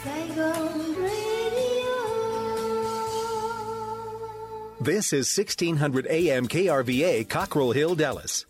Saigon Radio. This is 1600 AM KRVA, Cockrell Hill, Dallas.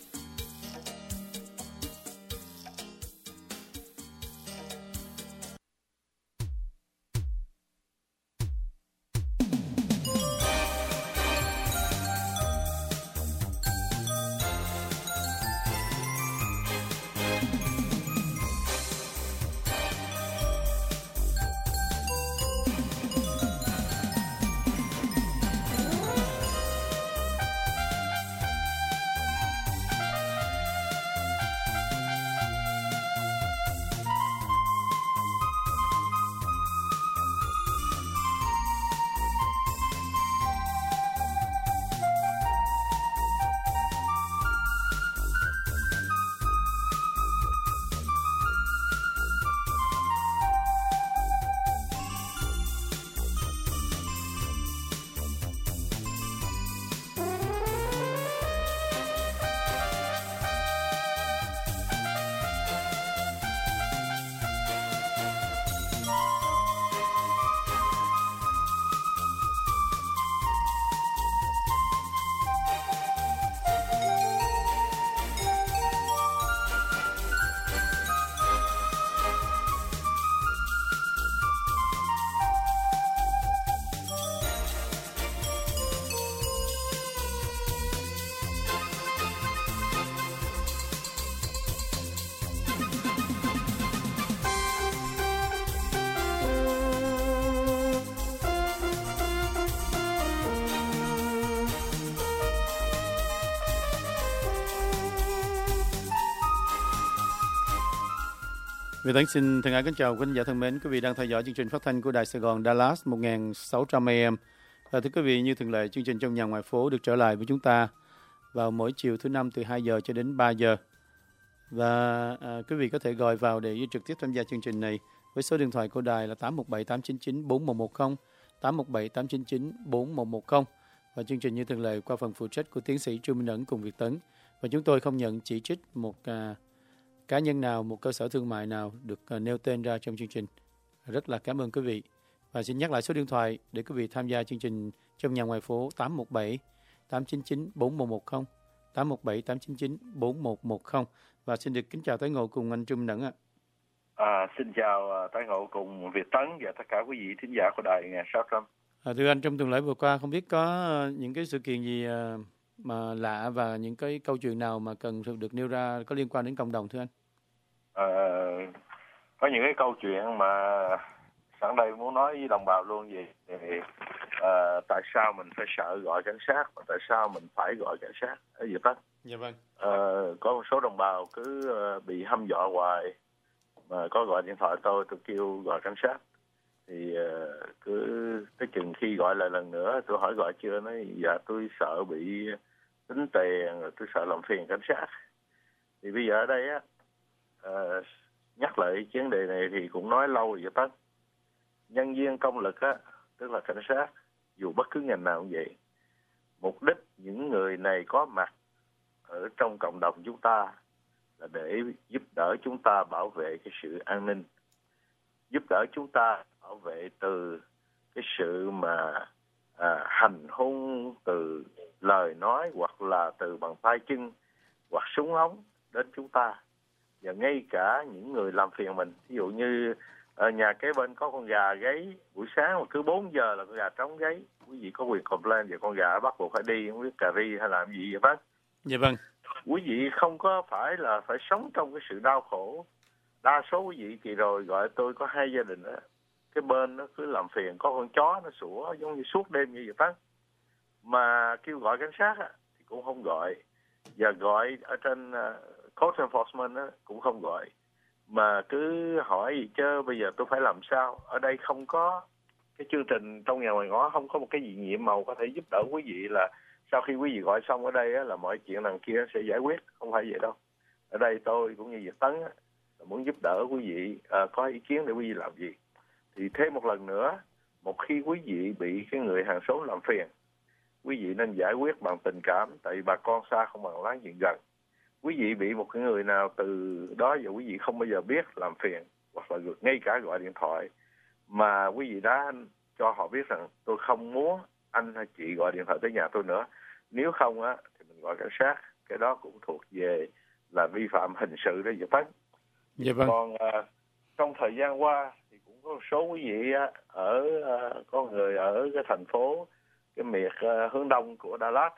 Việt Tấn xin thân ái kính chào quý khán giả thân mến, quý vị đang theo dõi chương trình phát thanh của Đài Sài Gòn Dallas 1600 AM. Và thưa quý vị, như thường lệ, chương trình Trong Nhà Ngoài Phố được trở lại với chúng ta vào mỗi chiều thứ Năm từ 2 giờ cho đến 3 giờ. Và quý vị có thể gọi vào để trực tiếp tham gia chương trình này với số điện thoại của đài là 817-899-4110, 817-899-4110. Và chương trình như thường lệ qua phần phụ trách của tiến sĩ Trương Minh Ẩn cùng Việt Tấn. Và chúng tôi không nhận chỉ trích một cá nhân nào, một cơ sở thương mại nào được nêu tên ra trong chương trình. Rất là cảm ơn quý vị. Và xin nhắc lại số điện thoại để quý vị tham gia chương trình Trong Nhà Ngoài Phố 817-899-4110, 817-899-4110. Và xin được kính chào tái ngộ cùng anh Trương Minh Ẩn ạ. Xin chào tái ngộ cùng Việt Tấn và tất cả quý vị thính giả của đài 1600. Thưa anh, trong tuần lễ vừa qua không biết có những cái sự kiện gì mà lạ và những cái câu chuyện nào mà cần được nêu ra có liên quan đến cộng đồng thưa anh? Có những cái câu chuyện mà sẵn đây muốn nói với đồng bào luôn gì tại sao mình phải sợ gọi cảnh sát và tại sao mình phải gọi cảnh sát ở Việt Bắc. Dạ vâng. Có một số đồng bào cứ bị hăm dọa hoài, mà có gọi điện thoại tôi kêu gọi cảnh sát thì cứ tới chừng khi gọi lại lần nữa tôi hỏi gọi chưa, nói dạ tôi sợ bị tính tiền, rồi tôi sợ làm phiền cảnh sát. Thì bây giờ ở đây á, nhắc lại vấn đề này thì cũng nói lâu rồi tất. Nhân viên công lực á, tức là cảnh sát, dù bất cứ ngành nào cũng vậy, mục đích những người này có mặt ở trong cộng đồng chúng ta là để giúp đỡ chúng ta bảo vệ cái sự an ninh, giúp đỡ chúng ta bảo vệ từ cái sự mà hành hung từ lời nói hoặc là từ bằng tay chân hoặc súng ống đến chúng ta, và ngay cả những người làm phiền mình. Ví dụ như ở nhà kế bên có con gà gáy buổi sáng mà cứ 4 giờ là con gà trống gáy, quý vị có quyền complain về con gà bắt buộc phải đi, không biết cà ri hay làm gì vậy bác? Dạ vâng. Quý vị không có phải là phải sống trong cái sự đau khổ. Đa số quý vị kỳ rồi gọi tôi có 2 gia đình đó, cái bên nó cứ làm phiền, có con chó nó sủa giống như suốt đêm như vậy bác, mà kêu gọi cảnh sát thì cũng không gọi, và gọi ở trên court enforcement cũng không gọi, mà cứ hỏi gì chứ bây giờ tôi phải làm sao. Ở đây không có cái chương trình Trong Nhà Ngoài Ngõ, không có một cái gì nhiệm màu có thể giúp đỡ quý vị là sau khi quý vị gọi xong ở đây là mọi chuyện đằng kia sẽ giải quyết, không phải vậy đâu. Ở đây tôi cũng như Việt Tấn là muốn giúp đỡ quý vị có ý kiến để quý vị làm gì. Thì thêm một lần nữa, một khi quý vị bị cái người hàng xóm làm phiền, quý vị nên giải quyết bằng tình cảm, tại vì bà con xa không bằng láng giềng gần. Quý vị bị một cái người nào từ đó giờ quý vị không bao giờ biết làm phiền, hoặc là ngay cả gọi điện thoại mà quý vị đã cho họ biết rằng tôi không muốn anh hay chị gọi điện thoại tới nhà tôi nữa, nếu không á thì mình gọi cảnh sát, cái đó cũng thuộc về là vi phạm hình sự đó Việt Tấn. Dạ vâng. Còn trong thời gian qua thì cũng có một số quý vị ở có người ở cái thành phố cái miệt hướng đông của Dallas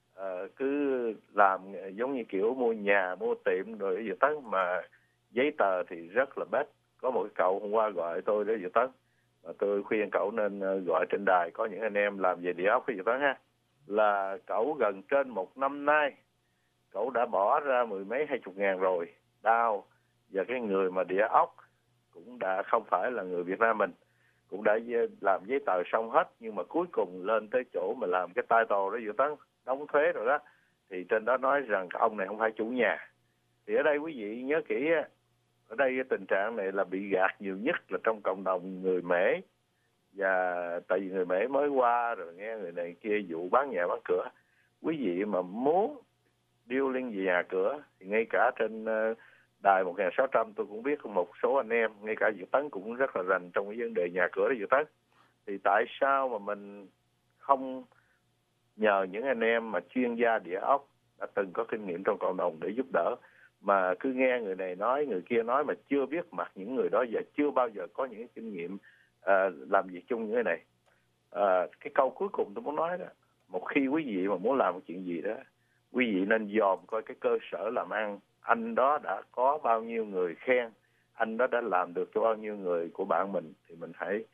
cứ làm giống như kiểu mua nhà mua tiệm rồi ở Việt Tấn mà giấy tờ thì rất là bết. Có một cái cậu hôm qua gọi tôi đến Việt Tấn và tôi khuyên cậu nên gọi trên đài, có những anh em làm về địa ốc ở Việt Tấn ha, là cậu gần trên 1 năm nay cậu đã bỏ ra 10 mấy 20 ngàn rồi đau, và cái người mà địa ốc cũng đã không phải là người Việt Nam mình, cũng đã làm giấy tờ xong hết, nhưng mà cuối cùng lên tới chỗ mà làm cái title đó Việt Tấn đóng thuế rồi đó, thì trên đó nói rằng ông này không phải chủ nhà. Thì ở đây quý vị nhớ kỹ, ở đây cái tình trạng này là bị gạt nhiều nhất là trong cộng đồng người Mễ, và tại vì người Mễ mới qua rồi nghe người này kia vụ bán nhà bán cửa. Quý vị mà muốn điêu liên về nhà cửa thì ngay cả trên đài 1600 tôi cũng biết một số anh em, ngay cả Việt Tấn cũng rất là rành trong cái vấn đề nhà cửa đó Việt Tấn. Thì tại sao mà mình không nhờ những anh em mà chuyên gia địa ốc đã từng có kinh nghiệm trong cộng đồng để giúp đỡ, mà cứ nghe người này nói người kia nói mà chưa biết mặt những người đó và chưa bao giờ có những kinh nghiệm làm việc chung như thế này. Cái câu cuối cùng tôi muốn nói đó, một khi quý vị mà muốn làm một chuyện gì đó, quý vị nên dòm coi cái cơ sở làm ăn anh đó đã có bao nhiêu người khen, anh đó đã làm được cho bao nhiêu người của bạn mình, thì mình hãy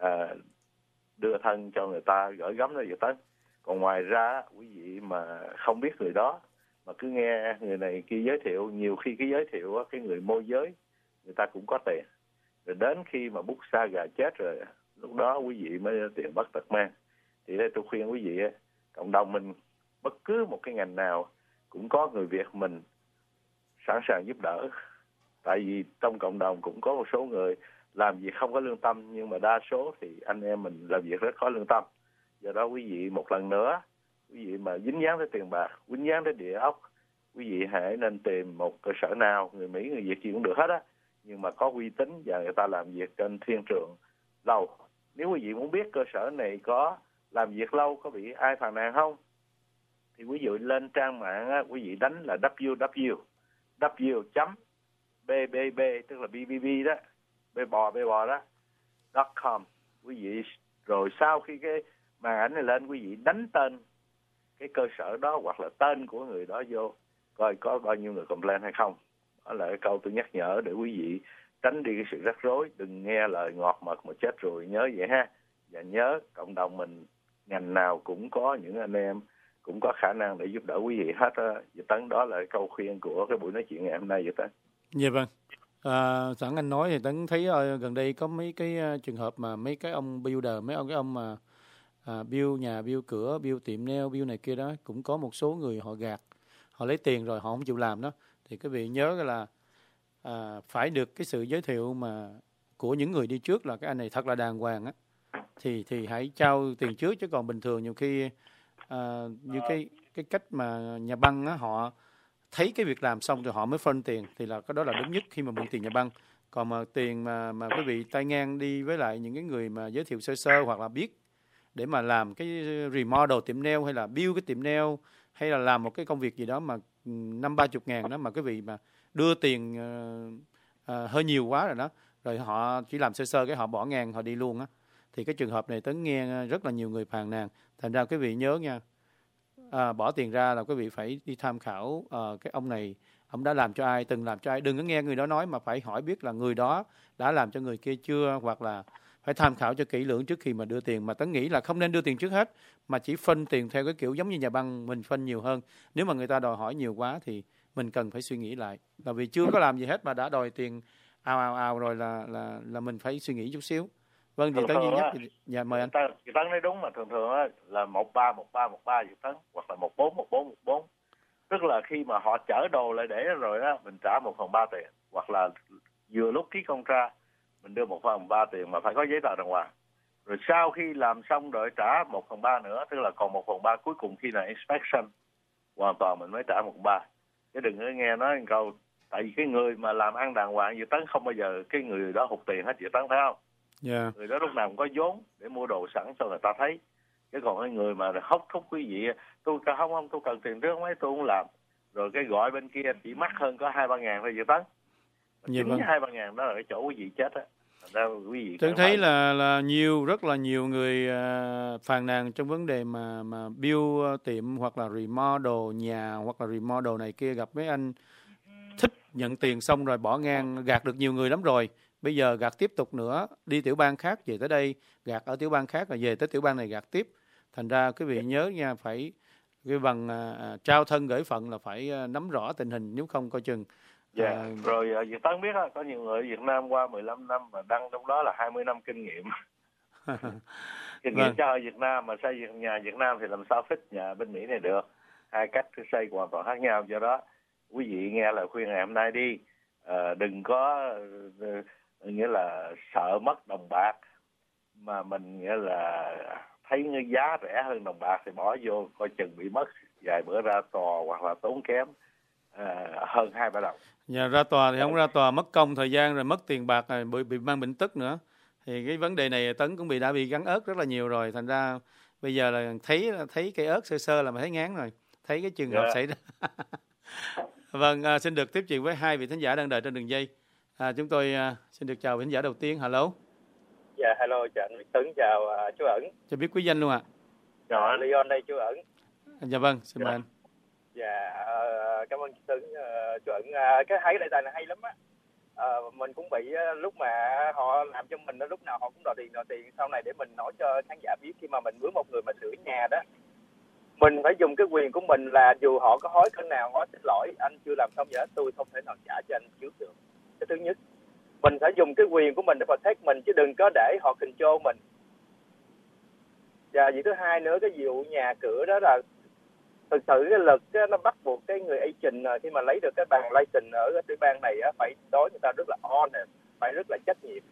đưa thân cho người ta gửi gắm nó vậy tới. Còn ngoài ra quý vị mà không biết người đó mà cứ nghe người này kia giới thiệu, nhiều khi cái giới thiệu cái người môi giới người ta cũng có tiền, rồi đến khi mà bút sa gà chết rồi lúc đó quý vị mới tiền bất tật mang. Thì đây tôi khuyên quý vị, cộng đồng mình bất cứ một cái ngành nào cũng có người Việt mình sẵn sàng giúp đỡ, tại vì trong cộng đồng cũng có một số người làm việc không có lương tâm, nhưng mà đa số thì anh em mình làm việc rất có lương tâm. Do đó quý vị một lần nữa, quý vị mà dính dáng tới tiền bạc, dính dáng tới địa ốc, quý vị hãy nên tìm một cơ sở nào, người Mỹ người Việt gì cũng được hết á, nhưng mà có uy tín và người ta làm việc trên thiên trường lâu. Nếu quý vị muốn biết cơ sở này có làm việc lâu, có bị ai phàn nàn không, thì quý vị lên trang mạng á, quý vị đánh là www.bbb tức là bbb đó, bbo đó .com. Quý vị rồi sau khi cái màn ảnh này lên, quý vị đánh tên cái cơ sở đó hoặc là tên của người đó vô, coi có bao nhiêu người complain hay không. Đó là cái câu tôi nhắc nhở để quý vị tránh đi cái sự rắc rối, đừng nghe lời ngọt mật mà chết rồi, nhớ vậy ha. Và nhớ cộng đồng mình ngành nào cũng có những anh em cũng có khả năng để giúp đỡ quý vị hết á. Vậy Tấn, đó là câu khuyên của cái buổi nói chuyện ngày hôm nay vậy Tấn. Dạ vâng. Sẵn anh nói thì Tấn thấy gần đây có mấy cái trường hợp mà mấy cái ông builder, mấy ông mà build nhà, build cửa, build tiệm nail, build này kia đó, cũng có một số người họ gạt, họ lấy tiền rồi họ không chịu làm đó. Thì quý vị nhớ là phải được cái sự giới thiệu mà của những người đi trước là cái anh này thật là đàng hoàng á, thì hãy trao tiền trước, chứ còn bình thường nhiều khi như cái cách mà nhà băng á, họ thấy cái việc làm xong rồi họ mới phân tiền, thì là cái đó là đúng nhất khi mà mượn tiền nhà băng. Còn mà tiền mà quý vị tay ngang đi với lại những cái người mà giới thiệu sơ sơ hoặc là biết để mà làm cái remodel tiệm nail hay là build cái tiệm nail hay là làm một cái công việc gì đó mà 50-30 ngàn đó, mà quý vị mà đưa tiền hơi nhiều quá rồi đó, rồi họ chỉ làm sơ sơ cái họ bỏ ngang họ đi luôn á, thì cái trường hợp này Tấn nghe rất là nhiều người phàn nàn. Thành ra quý vị nhớ nha, bỏ tiền ra là quý vị phải đi tham khảo cái ông này, ông đã làm cho ai, từng làm cho ai. Đừng có nghe người đó nói mà phải hỏi biết là người đó đã làm cho người kia chưa, hoặc là phải tham khảo cho kỹ lưỡng trước khi mà đưa tiền. Mà Tấn nghĩ là không nên đưa tiền trước hết, mà chỉ phân tiền theo cái kiểu giống như nhà băng, mình phân nhiều hơn. Nếu mà người ta đòi hỏi nhiều quá thì mình cần phải suy nghĩ lại, là vì chưa có làm gì hết mà đã đòi tiền ào rồi là mình phải suy nghĩ chút xíu. Vâng, thì Tấn duy nhất dạ mời anh. Chị Tấn nói đúng, mà thường là 13 chị Tấn, hoặc là 14. Tức là khi mà họ chở đồ lại để rồi đó, mình trả 1/3 tiền, hoặc là vừa lúc ký contract mình đưa 1/3 tiền mà phải có giấy tờ đàng hoàng. Rồi sau khi làm xong rồi trả 1/3 nữa, tức là còn 1/3 cuối cùng khi là inspection hoàn toàn mình mới trả 1/3. Chứ đừng có nghe nói một câu Tại vì cái người mà làm ăn đàng hoàng Việt Tấn không bao giờ cái người đó hụt tiền hết, Việt Tấn phải không? Dạ. Người đó lúc nào cũng có vốn để mua đồ sẵn cho người ta thấy. Chứ còn cái người mà hốc thúc quý vị, tôi không cần tiền trước mấy tôi không làm, rồi cái gọi bên kia chỉ mắc hơn có 2-3 ngàn thôi Việt Tấn. Dạ vâng. 2-3 ngàn đó là cái chỗ quý vị chết á. Quý vị Tôi thấy là rất là nhiều người phàn nàn trong vấn đề mà build tiệm hoặc là remodel nhà hoặc là remodel này kia, gặp mấy anh thích nhận tiền xong rồi bỏ ngang, gạt được nhiều người lắm rồi. Bây giờ gạt tiếp tục nữa, đi tiểu bang khác về tới đây, gạt ở tiểu bang khác rồi về tới tiểu bang này gạt tiếp. Thành ra quý vị nhớ nha, phải cái bằng trao thân gửi phận là phải nắm rõ tình hình, nếu không coi chừng. Rồi Việt Tấn biết có nhiều người ở Việt Nam qua 15 năm mà đăng trong đó là 20 năm kinh nghiệm. Kinh nghiệm cho Việt Nam mà xây nhà Việt Nam thì làm sao fit nhà bên Mỹ này được. Hai cách xây hoàn toàn khác nhau. Do đó quý vị nghe lời khuyên ngày hôm nay đi, đừng có nghĩa là sợ mất đồng bạc, mà mình nghĩa là thấy cái giá rẻ hơn đồng bạc thì bỏ vô, coi chừng bị mất vài bữa ra tòa hoặc là tốn kém hơn 2-3 đồng. Nhà ra tòa thì không ra tòa, mất công thời gian rồi mất tiền bạc rồi bị mang bệnh tức nữa. Thì cái vấn đề này Tấn cũng đã bị gắn ớt rất là nhiều rồi. Thành ra bây giờ là thấy cây ớt sơ sơ là mà thấy ngán rồi, thấy cái trường hợp xảy ra. Vâng, xin được tiếp chuyện với hai vị thính giả đang đợi trên đường dây. Chúng tôi xin được chào vị thính giả đầu tiên. Hello. Dạ, hello, chào anh Việt Tấn, chào chú Ẩn. Cho biết quý danh luôn ạ. Chào anh Leon đây, chú Ẩn. Dạ vâng, xin mời anh. Dạ, cảm ơn chú Tấn, chú Ẩn. Cái hay đề tài này hay lắm á. Mình cũng bị lúc mà họ làm cho mình, lúc nào họ cũng đòi tiền. Sau này để mình nói cho khán giả biết, khi mà mình mướn một người mà sửa nhà đó, mình phải dùng cái quyền của mình là dù họ có hối cỡ nào, họ xin lỗi, anh chưa làm xong vậy, tôi không thể nào trả cho anh trước được. Cái thứ nhất, mình phải dùng cái quyền của mình để protect mình, chứ đừng có để họ control mình. Và việc thứ hai nữa, cái vụ nhà cửa đó là thực sự cái luật nó bắt buộc cái người agent khi mà lấy được cái bằng license ở cái bang này phải đối người ta rất là honest, phải rất là trách nhiệm.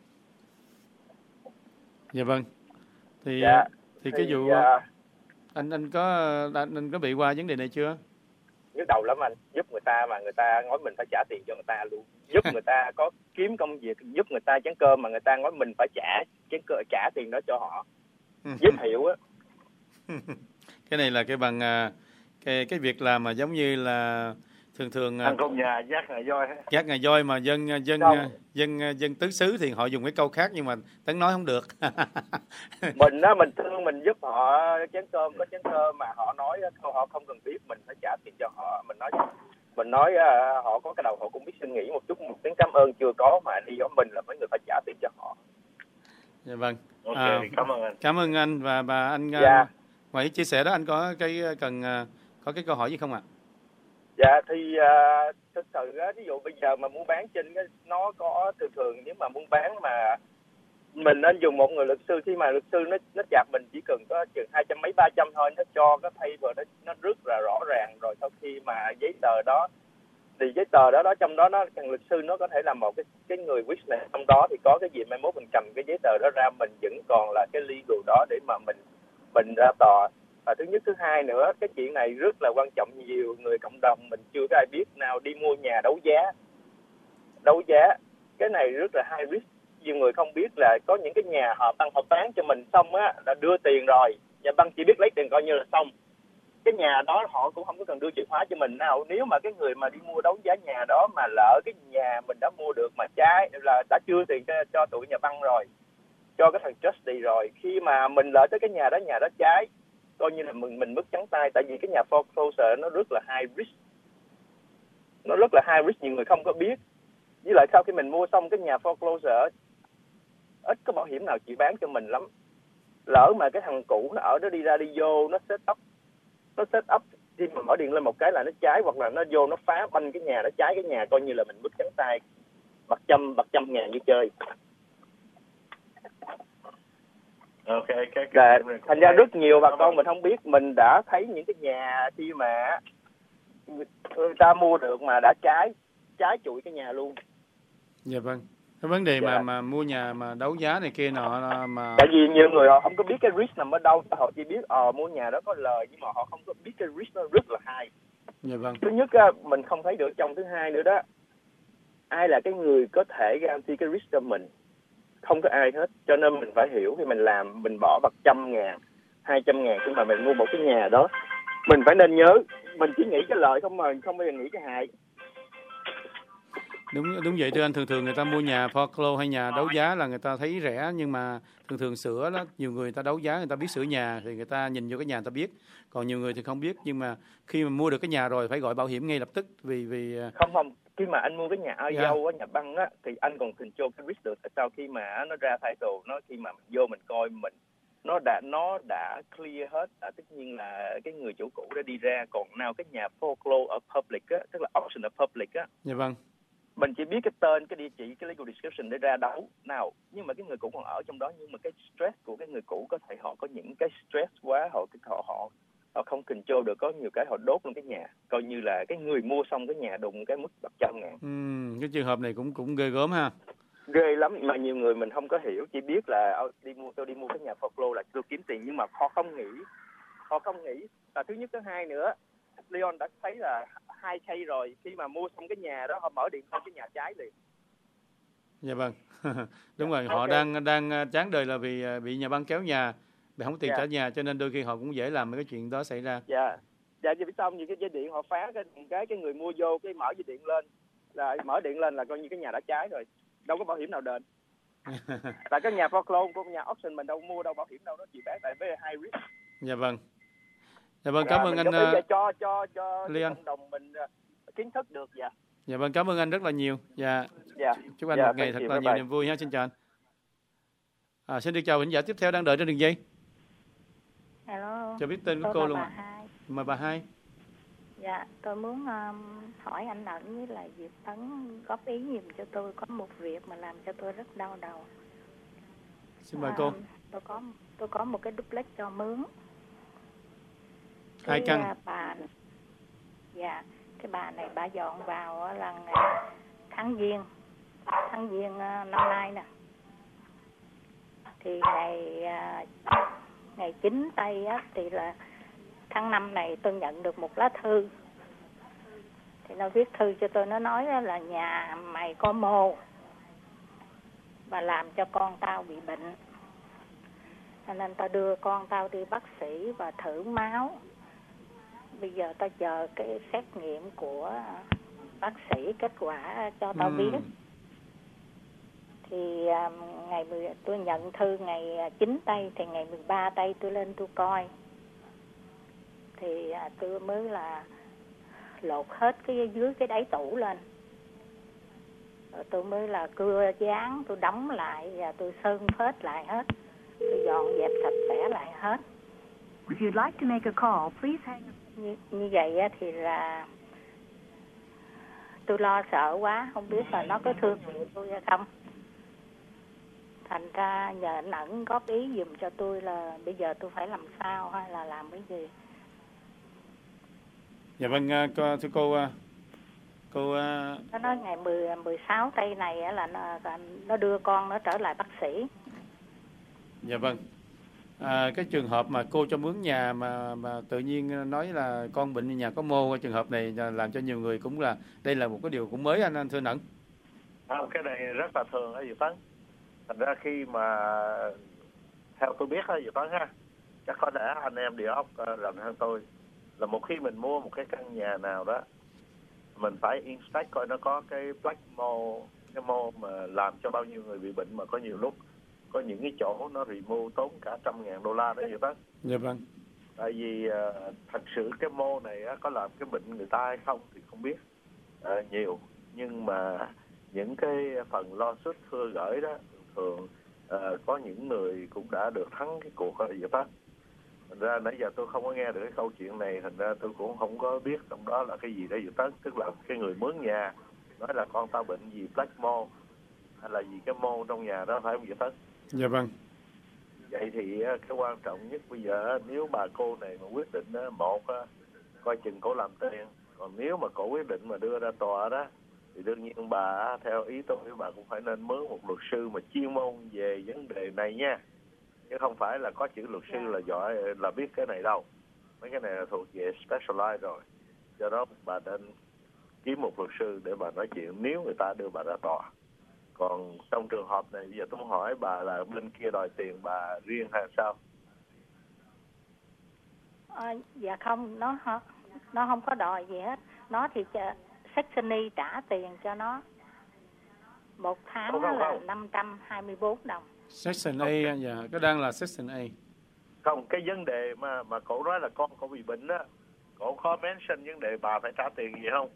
Dạ vâng. Thì cái vụ anh có bị qua vấn đề này chưa? Nhức đầu lắm anh, giúp người ta mà người ta nói mình phải trả tiền cho người ta luôn, giúp người ta có kiếm công việc, giúp người ta chén cơm mà người ta nói mình phải trả tiền đó cho họ, giúp hiểu á. Cái này là cái bằng cái việc làm mà giống như là thường ăn cơm nhà dắt ngày voi mà dân tứ xứ thì họ dùng cái câu khác, nhưng mà Tấn nói không được. mình thương, mình giúp họ chén cơm, có chén cơm mà họ nói họ không cần biết, mình phải trả tiền cho họ. Mình nói họ có cái đầu họ cũng biết suy nghĩ một tiếng cảm ơn chưa có, mà đi giống mình là mấy người phải trả tiền cho họ. Dạ vâng. Ok, cảm ơn anh. Cảm ơn anh và anh. Ngoài chia sẻ đó, anh có cái có cái câu hỏi gì không ạ? Dạ thì thực sự ví dụ bây giờ mà muốn bán trên nó có thường nếu mà muốn bán mà mình nên dùng một người luật sư, khi mà luật sư nó chặt mình chỉ cần có chừng 200 mấy 300 thôi, nó cho cái paper nó rất là rõ ràng rồi. Sau khi mà giấy tờ đó thì giấy tờ đó trong đó thằng luật sư nó có thể làm một cái người witness, trong đó thì có cái gì mai mốt mình cầm cái giấy tờ đó ra, mình vẫn còn là cái legal đó để mà mình ra tòa. Và thứ nhất, thứ hai nữa, cái chuyện này rất là quan trọng, nhiều người cộng đồng mình chưa có ai biết nào đi mua nhà đấu giá, cái này rất là high risk. Nhiều người không biết là có những cái nhà họ bán cho mình xong á là đưa tiền rồi, nhà băng chỉ biết lấy tiền coi như là xong, cái nhà đó họ cũng không có cần đưa chìa khóa cho mình nào. Nếu mà cái người mà đi mua đấu giá nhà đó mà lỡ cái nhà mình đã mua được mà trái là đã chưa tiền cho tụi nhà băng rồi, cho cái thằng trustee rồi, khi mà mình lỡ tới cái nhà đó trái, coi như là mình mất trắng tay. Tại vì cái nhà foreclosure nó rất là high risk, nhiều người không có biết. Với lại sau khi mình mua xong cái nhà foreclosure, ít có bảo hiểm nào chịu bán cho mình lắm. Lỡ mà cái thằng cũ nó ở đó đi ra đi vô, nó set up khi mà mở điện lên một cái là nó cháy, hoặc là nó vô nó phá banh cái nhà, nó cháy cái nhà, coi như là mình mất trắng tay, bạc trăm ngàn như chơi. Thành ra rất nhiều bà con mình không biết, mình đã thấy những cái nhà khi mà người ta mua được mà đã trái trụi cái nhà luôn. Dạ vâng. Cái vấn đề mà mua nhà mà đấu giá này kia nọ mà tại vì nhiều người họ không có biết cái risk nằm ở đâu, họ chỉ biết mua nhà đó có lời, nhưng mà họ không có biết cái risk nó rất là high. Dạ vâng. Thứ nhất mình không thấy được, trong thứ hai nữa đó ai là cái người có thể guarantee cái risk cho mình? Không có ai hết. Cho nên mình phải hiểu khi mình làm, mình bỏ vào 100.000, 200.000 khi mà mình mua một cái nhà đó, mình phải nên nhớ, mình chỉ nghĩ cái lợi không mà không bao giờ nghĩ cái hại. Đúng vậy thưa anh. Thường người ta mua nhà foreclose hay nhà đấu giá là người ta thấy rẻ, nhưng mà thường sửa đó, nhiều người ta đấu giá, người ta biết sửa nhà thì người ta nhìn vô cái nhà người ta biết, còn nhiều người thì không biết. Nhưng mà khi mà mua được cái nhà rồi phải gọi bảo hiểm ngay lập tức, vì không khi mà anh mua cái nhà ở dâu á, nhà băng á, thì anh còn control cái risk được. Tại sao? Khi mà nó ra title, nó khi mà mình vô mình coi mình nó đã clear hết, tất nhiên là cái người chủ cũ đã đi ra. Còn nào cái nhà foreclose ở public á, tức là auction ở public á, dạ vâng, mình chỉ biết cái tên, cái địa chỉ, cái legal description để ra đấu nào, nhưng mà cái người cũ còn ở trong đó. Nhưng mà cái stress của cái người cũ có thể họ có những cái stress quá, họ không control được, có nhiều cái họ đốt luôn cái nhà, coi như là cái người mua xong cái nhà đụng cái mức 100.000. Cái trường hợp này cũng ghê gớm ha. Ghê lắm, mà nhiều người mình không có hiểu, chỉ biết là tôi đi mua cái nhà foreclose là tôi kiếm tiền, nhưng mà họ không nghĩ là thứ nhất. Thứ hai nữa, Leon đã thấy là 2K rồi, khi mà mua xong cái nhà đó họ mở điện thoại cái nhà cháy liền. Dạ vâng. Đúng rồi, họ đang chán đời là vì bị nhà băng kéo nhà, bị không có tiền trả nhà, cho nên đôi khi họ cũng dễ làm mấy cái chuyện đó xảy ra. Dạ vì xong như cái dây điện họ phá cái người mua vô, cái mở dây điện lên là coi như cái nhà đã cháy rồi, đâu có bảo hiểm nào đền. Tại cái nhà foreclosure của nhà auction mình đâu mua đâu bảo hiểm đâu, nó chỉ bán tại với high risk. Dạ vâng, cảm ơn anh cho Leon. cộng đồng mình kiến thức được. Dạ vâng, cảm ơn anh rất là nhiều. Chúc anh một ngày thật là nhiều niềm vui ha. Xin chào anh. Xin được chào khán giả tiếp theo đang đợi trên đường dây. Hello. Cho biết tên của cô luôn ạ. Mời bà Hai. Dạ, tôi muốn hỏi anh Ẩn với lại Diệp Tấn góp ý giùm cho tôi. Có một việc mà làm cho tôi rất đau đầu. Xin mời cô. Tôi có một cái duplex cho mướn. 2 căn. Cái bà này bà dọn vào là tháng giêng năm nay nè. Thì ngày 9 tây á, thì là tháng 5 này tôi nhận được một lá thư. Thì nó viết thư cho tôi, nó nói là nhà mày có mô và làm cho con tao bị bệnh, cho nên tao đưa con tao đi bác sĩ và thử máu. Bây giờ tao chờ cái xét nghiệm của bác sĩ kết quả cho tao biết. Thì tôi nhận thư ngày 9 tây, thì ngày 13 tây tôi lên tôi coi. Thì tôi mới là lột hết cái dưới cái đáy tủ lên. Rồi tôi mới là cưa dán, tôi đóng lại và tôi sơn phết lại hết. Tôi dọn dẹp sạch sẽ lại hết. If you'd like to make a call, please hang up. Như vậy thì là tôi lo sợ quá, không biết là nó có thương tôi hay không. Thành ra nhờ anh Ẩn góp ý giùm cho tôi là bây giờ tôi phải làm sao hay là làm cái gì. Dạ vâng, thưa cô Nó nói ngày 16 tây này là nó đưa con nó trở lại bác sĩ. Dạ vâng. Cái trường hợp mà cô cho mướn nhà mà tự nhiên nói là con bệnh nhà có mô, trường hợp này làm cho nhiều người cũng là đây là một cái điều cũng mới anh thưa Ẩn. Cái này rất là thường ở Dự Tấn. Thành ra khi mà theo tôi biết ở Dự Tấn ha, chắc có lẽ anh em địa ốc rành hơn tôi, là một khi mình mua một cái căn nhà nào đó, mình phải inspect coi nó có cái black mold, cái mô mà làm cho bao nhiêu người bị bệnh, mà có nhiều lúc có những cái chỗ nó remove tốn cả $100,000 đó vậy đó. Dạ vâng. Tại vì thật sự cái mô này có làm cái bệnh người ta hay không thì không biết nhiều, nhưng mà những cái phần lo xuất thưa gửi đó thường có những người cũng đã được thắng cái cuộc ở vậy đó. Thành ra nãy giờ tôi không có nghe được cái câu chuyện này, thành ra tôi cũng không có biết trong đó là cái gì để dự tấn. Tức là cái người mướn nhà nói là con tao bệnh gì black mold hay là gì cái mô trong nhà đó, phải không dự tấn? Dạ vâng. Vậy thì cái quan trọng nhất bây giờ, nếu bà cô này mà quyết định một coi chừng cổ làm tiền, còn nếu mà cổ quyết định mà đưa ra tòa đó thì đương nhiên bà theo ý tôi bà cũng phải nên mướn một luật sư mà chuyên môn về vấn đề này nha, chứ không phải là có chữ luật sư là giỏi là biết cái này đâu. Mấy cái này là thuộc về specialized rồi, do đó bà nên kiếm một luật sư để bà nói chuyện nếu người ta đưa bà ra tòa. Còn trong trường hợp này bây giờ tôi hỏi bà là bên kia đòi tiền bà riêng hay sao? Dạ không, nó không có đòi gì hết. Nó thì Section E trả tiền cho nó một tháng không. là 524 đồng. Section A, dạ, cái đang là Section A. Không, cái vấn đề mà cậu nói là con cậu bị bệnh á, cậu có mention vấn đề bà phải trả tiền gì không?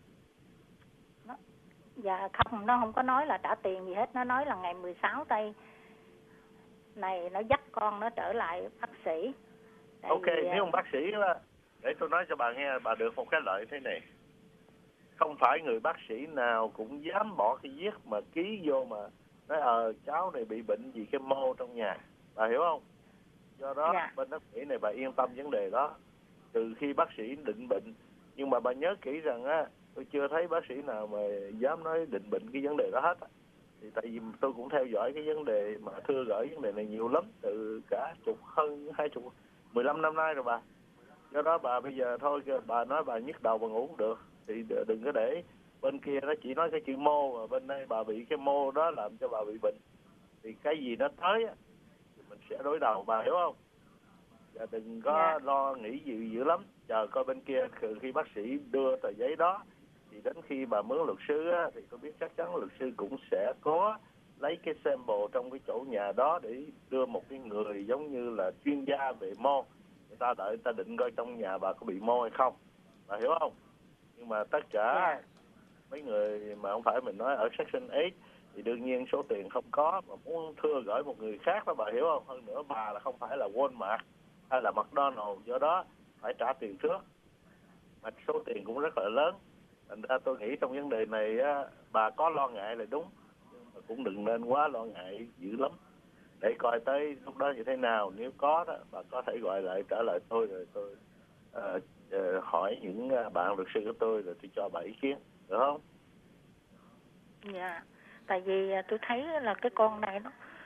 Dạ không, nó không có nói là trả tiền gì hết. Nó nói là ngày 16 tây này nó dắt con nó trở lại bác sĩ. Ok, nếu ông bác sĩ đó, để tôi nói cho bà nghe, bà được một cái lợi thế này. Không phải người bác sĩ nào cũng dám bỏ cái viết mà ký vô mà nói cháu này bị bệnh gì cái mô trong nhà. Bà hiểu không? Do đó bên bác sĩ này bà yên tâm vấn đề đó. Từ khi bác sĩ định bệnh. Nhưng mà bà nhớ kỹ rằng á, tôi chưa thấy bác sĩ nào mà dám nói định bệnh cái vấn đề đó hết. Thì tại vì tôi cũng theo dõi cái vấn đề mà thưa gửi vấn đề này nhiều lắm, từ cả hơn 15 năm nay rồi bà. Do đó bà bây giờ thôi, bà nói bà nhức đầu bà ngủ không được thì đừng có để bên kia nó chỉ nói cái chữ mô, mà bên đây bà bị cái mô đó làm cho bà bị bệnh. Thì cái gì nó tới á thì mình sẽ đối đầu, bà hiểu không? Và đừng có lo nghĩ gì dữ lắm, chờ coi bên kia khi bác sĩ đưa tờ giấy đó thì đến khi bà mướn luật sư á, thì tôi biết chắc chắn luật sư cũng sẽ có lấy cái sample trong cái chỗ nhà đó để đưa một cái người giống như là chuyên gia về mô, người ta đợi người ta định coi trong nhà bà có bị mô hay không, bà hiểu không? Nhưng mà tất cả mấy người mà không phải mình nói ở Section 8 thì đương nhiên số tiền không có, mà muốn thưa gửi một người khác đó, bà hiểu không? Hơn nữa bà là không phải là Walmart hay là McDonald's, do đó phải trả tiền trước, mà số tiền cũng rất là lớn. Thành ra tôi nghĩ trong vấn đề này á, bà có lo ngại là đúng, nhưng mà cũng đừng nên quá lo ngại dữ lắm, để coi tới lúc đó như thế nào. Nếu có đó, bà có thể gọi lại trả lời tôi, rồi tôi hỏi những bạn luật sư của tôi, rồi tôi cho bà ý kiến, được không? Dạ, tại vì tôi thấy là cái con này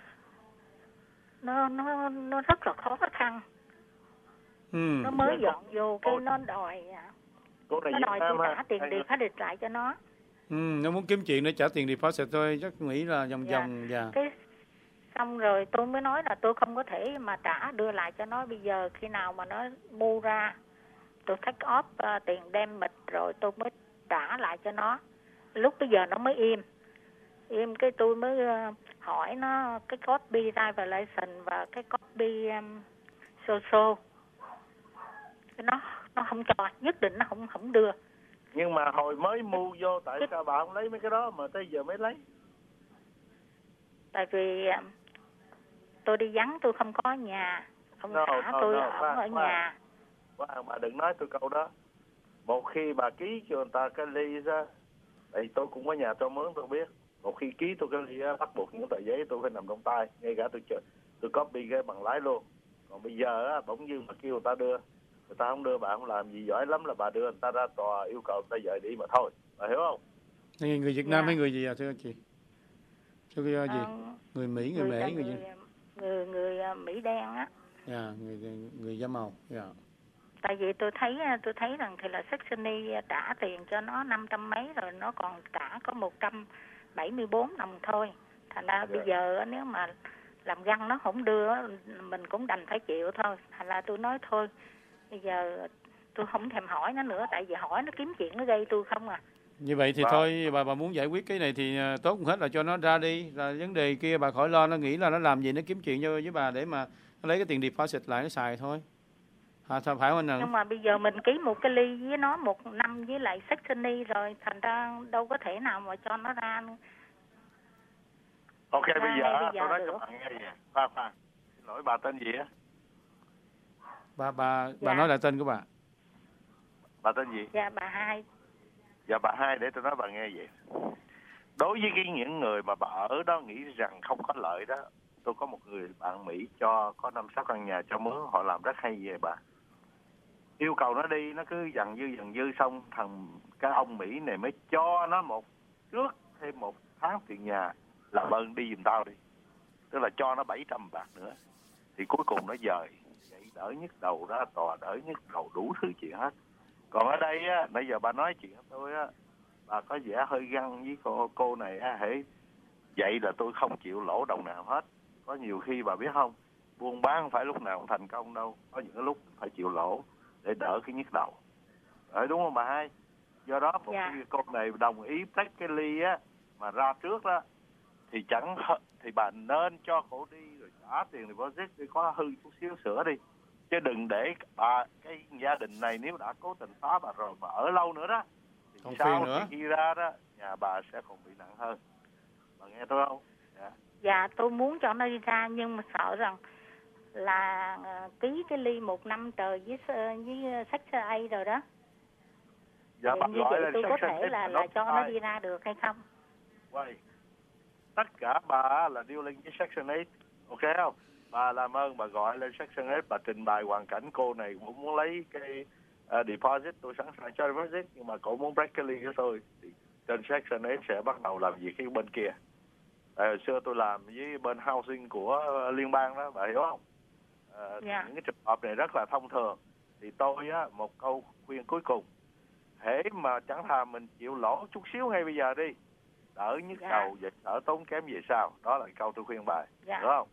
nó rất là khó khăn. Nó mới dọn vô cái nó đòi tôi trả tiền deposit lại cho nó. Nó muốn kiếm chuyện để trả tiền deposit thôi, chắc nghĩ là vòng. Cái xong rồi tôi mới nói là tôi không có thể mà đưa lại cho nó bây giờ, khi nào mà nó mua ra tôi take off tiền damage rồi tôi mới trả lại cho nó. Lúc bây giờ nó mới im cái tôi mới hỏi nó cái copy violation và cái copy social. Nó không cho, nhất định nó không đưa. Nhưng mà hồi mới mua vô tại sao bà không lấy mấy cái đó mà tới giờ mới lấy? Tại vì tôi đi vắng, tôi không có nhà. Ông xã tôi ở nhà. Bà đừng nói tôi câu đó. Một khi bà ký cho người ta cái lease á, tại tôi cũng có nhà cho mướn tôi biết. Một khi ký tôi cái lease á, bắt buộc những tờ giấy tôi phải nằm trong tay, ngay cả tôi copy cái bằng lái luôn. Còn bây giờ á, bỗng dưng mà kêu người ta đưa, người ta không đưa, bà không làm gì giỏi lắm là bà đưa người ta ra tòa yêu cầu người ta dời đi mà thôi, bà hiểu không? Người Việt Nam hay người gì thưa chị? Thưa gì? Người Mỹ, người Mễ, người gì? Người Mỹ đen á. Người da màu. Tại vì tôi thấy rằng thì là Section E trả tiền cho nó 500 mấy rồi, nó còn trả có 174 đồng thôi. Thành ra bây giờ nếu mà làm găng nó không đưa, mình cũng đành phải chịu thôi. Thành ra tôi nói thôi, bây giờ tôi không thèm hỏi nó nữa, tại vì hỏi nó kiếm chuyện nó gây tôi không à. Như vậy thì thôi, bà muốn giải quyết cái này thì tốt hết là cho nó ra đi. Rồi vấn đề kia bà khỏi lo, nó nghĩ là nó làm gì nó kiếm chuyện với bà để mà nó lấy cái tiền deposit lại nó xài thôi. Sao phải không anh? Nhưng mà bây giờ mình ký một cái ly với nó 1 năm với lại Section E rồi, thành ra đâu có thể nào mà cho nó ra nữa. Ok, bây giờ tôi nói cho bạn nghe gì. Khoan. Xin lỗi, bà tên gì á? Bà nói lại tên của bà. Bà tên gì? Dạ, bà Hai. Dạ, bà Hai, để tôi nói bà nghe vậy. Đối với những người mà bà ở đó nghĩ rằng không có lợi đó, tôi có một người bạn Mỹ có 5-6 căn nhà cho mướn, họ làm rất hay về bà. Yêu cầu nó đi, nó cứ dần dư xong cái ông Mỹ này mới cho nó trước thêm 1 tháng tiền nhà, làm ơn đi giùm tao đi. Tức là cho nó 700 bạc nữa. Thì cuối cùng nó dời, vậy đỡ nhức đầu ra tòa, đỡ nhức đầu đủ thứ chuyện hết. Còn ở đây á, nãy giờ bà nói chuyện với tôi á, bà có vẻ hơi găng với cô này á, hễ vậy là tôi không chịu lỗ đồng nào hết. Có nhiều khi bà biết không, buôn bán không phải lúc nào cũng thành công đâu, có những cái lúc phải chịu lỗ để đỡ cái nhức đầu. Đúng không bà hai? Do đó một khi cô này đồng ý take cái ly á mà ra trước đó thì bà nên cho cổ đi rồi trả tiền deposit để có hư chút xíu sửa đi, chứ đừng để cái gia đình này nếu đã cố tình phá bà rồi mà ở lâu nữa đó thì còn sau nữa. khi ra đó nhà bà sẽ còn bị nặng hơn. Bà nghe tôi không? Dạ tôi muốn cho nó đi ra, nhưng mà sợ rằng là ký cái ly 1 năm trời với Section A rồi đó. Dạ, bà như gọi vậy là tôi có thể là cho nó đi ra được hay không? Tất cả bà là dealing với Section 8, ok không? Bà làm ơn bà gọi lên Section 8, bà trình bày hoàn cảnh cô này cũng muốn lấy cái deposit, tôi sẵn sàng cho deposit, nhưng mà cô muốn break cái ly của tôi thì trên Section 8 sẽ bắt đầu làm việc với bên kia. Hồi xưa tôi làm với bên housing của liên bang đó, bà hiểu không? Những cái trường hợp này rất là thông thường. Thì tôi á, một câu khuyên cuối cùng, hễ mà chẳng thà mình chịu lỗ chút xíu ngay bây giờ đi, đỡ nhức đầu và đỡ tốn kém về sau. Đó là câu tôi khuyên bà, hiểu không?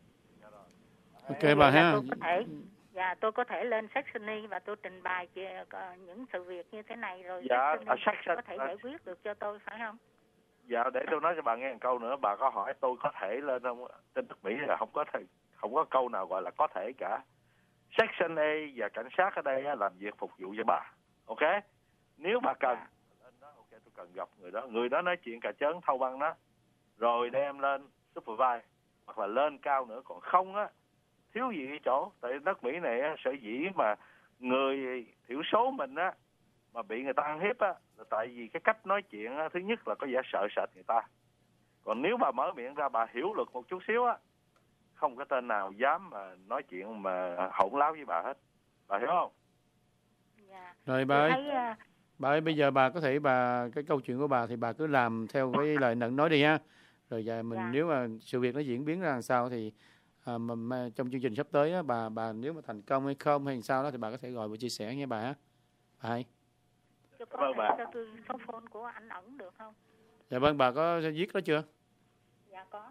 Ok bà ha. Tôi có thể lên Section A và tôi trình bày những sự việc như thế này rồi Section có thể giải quyết được cho tôi, phải không? Dạ, để tôi nói cho bà nghe một câu nữa. Bà có hỏi tôi có thể lên không? Trên nước Mỹ là không có câu nào gọi là có thể cả. Section A và cảnh sát ở đây làm việc phục vụ cho bà, ok? Nếu bà cần lên đó, ok, tôi cần gặp người đó nói chuyện cà chớn thâu băng đó, rồi đem lên supervise hoặc là lên cao nữa. Còn không á, thiếu gì cái chỗ. Tại đất Mỹ này sở dĩ mà người thiểu số mình á mà bị người ta ăn hiếp á là tại vì cái cách nói chuyện á, thứ nhất là có vẻ sợ sệt người ta. Còn nếu bà mở miệng ra bà hiểu luật một chút xíu á, không có tên nào dám mà nói chuyện mà hỗn láo với bà hết. Bà hiểu không? Dạ. Rồi bà ơi, bây giờ bà có thể cái câu chuyện của bà thì bà cứ làm theo cái lời nận nói đi ha. Rồi giờ mình nếu mà sự việc nó diễn biến ra làm sao thì trong chương trình sắp tới á, bà nếu mà thành công hay không hay sao đó thì bà có thể gọi và chia sẻ nghe bà ha. Bà hay. Có thể cho tôi số phone của anh Ẩn được không? Dạ vâng, bà có viết đó chưa? Dạ có.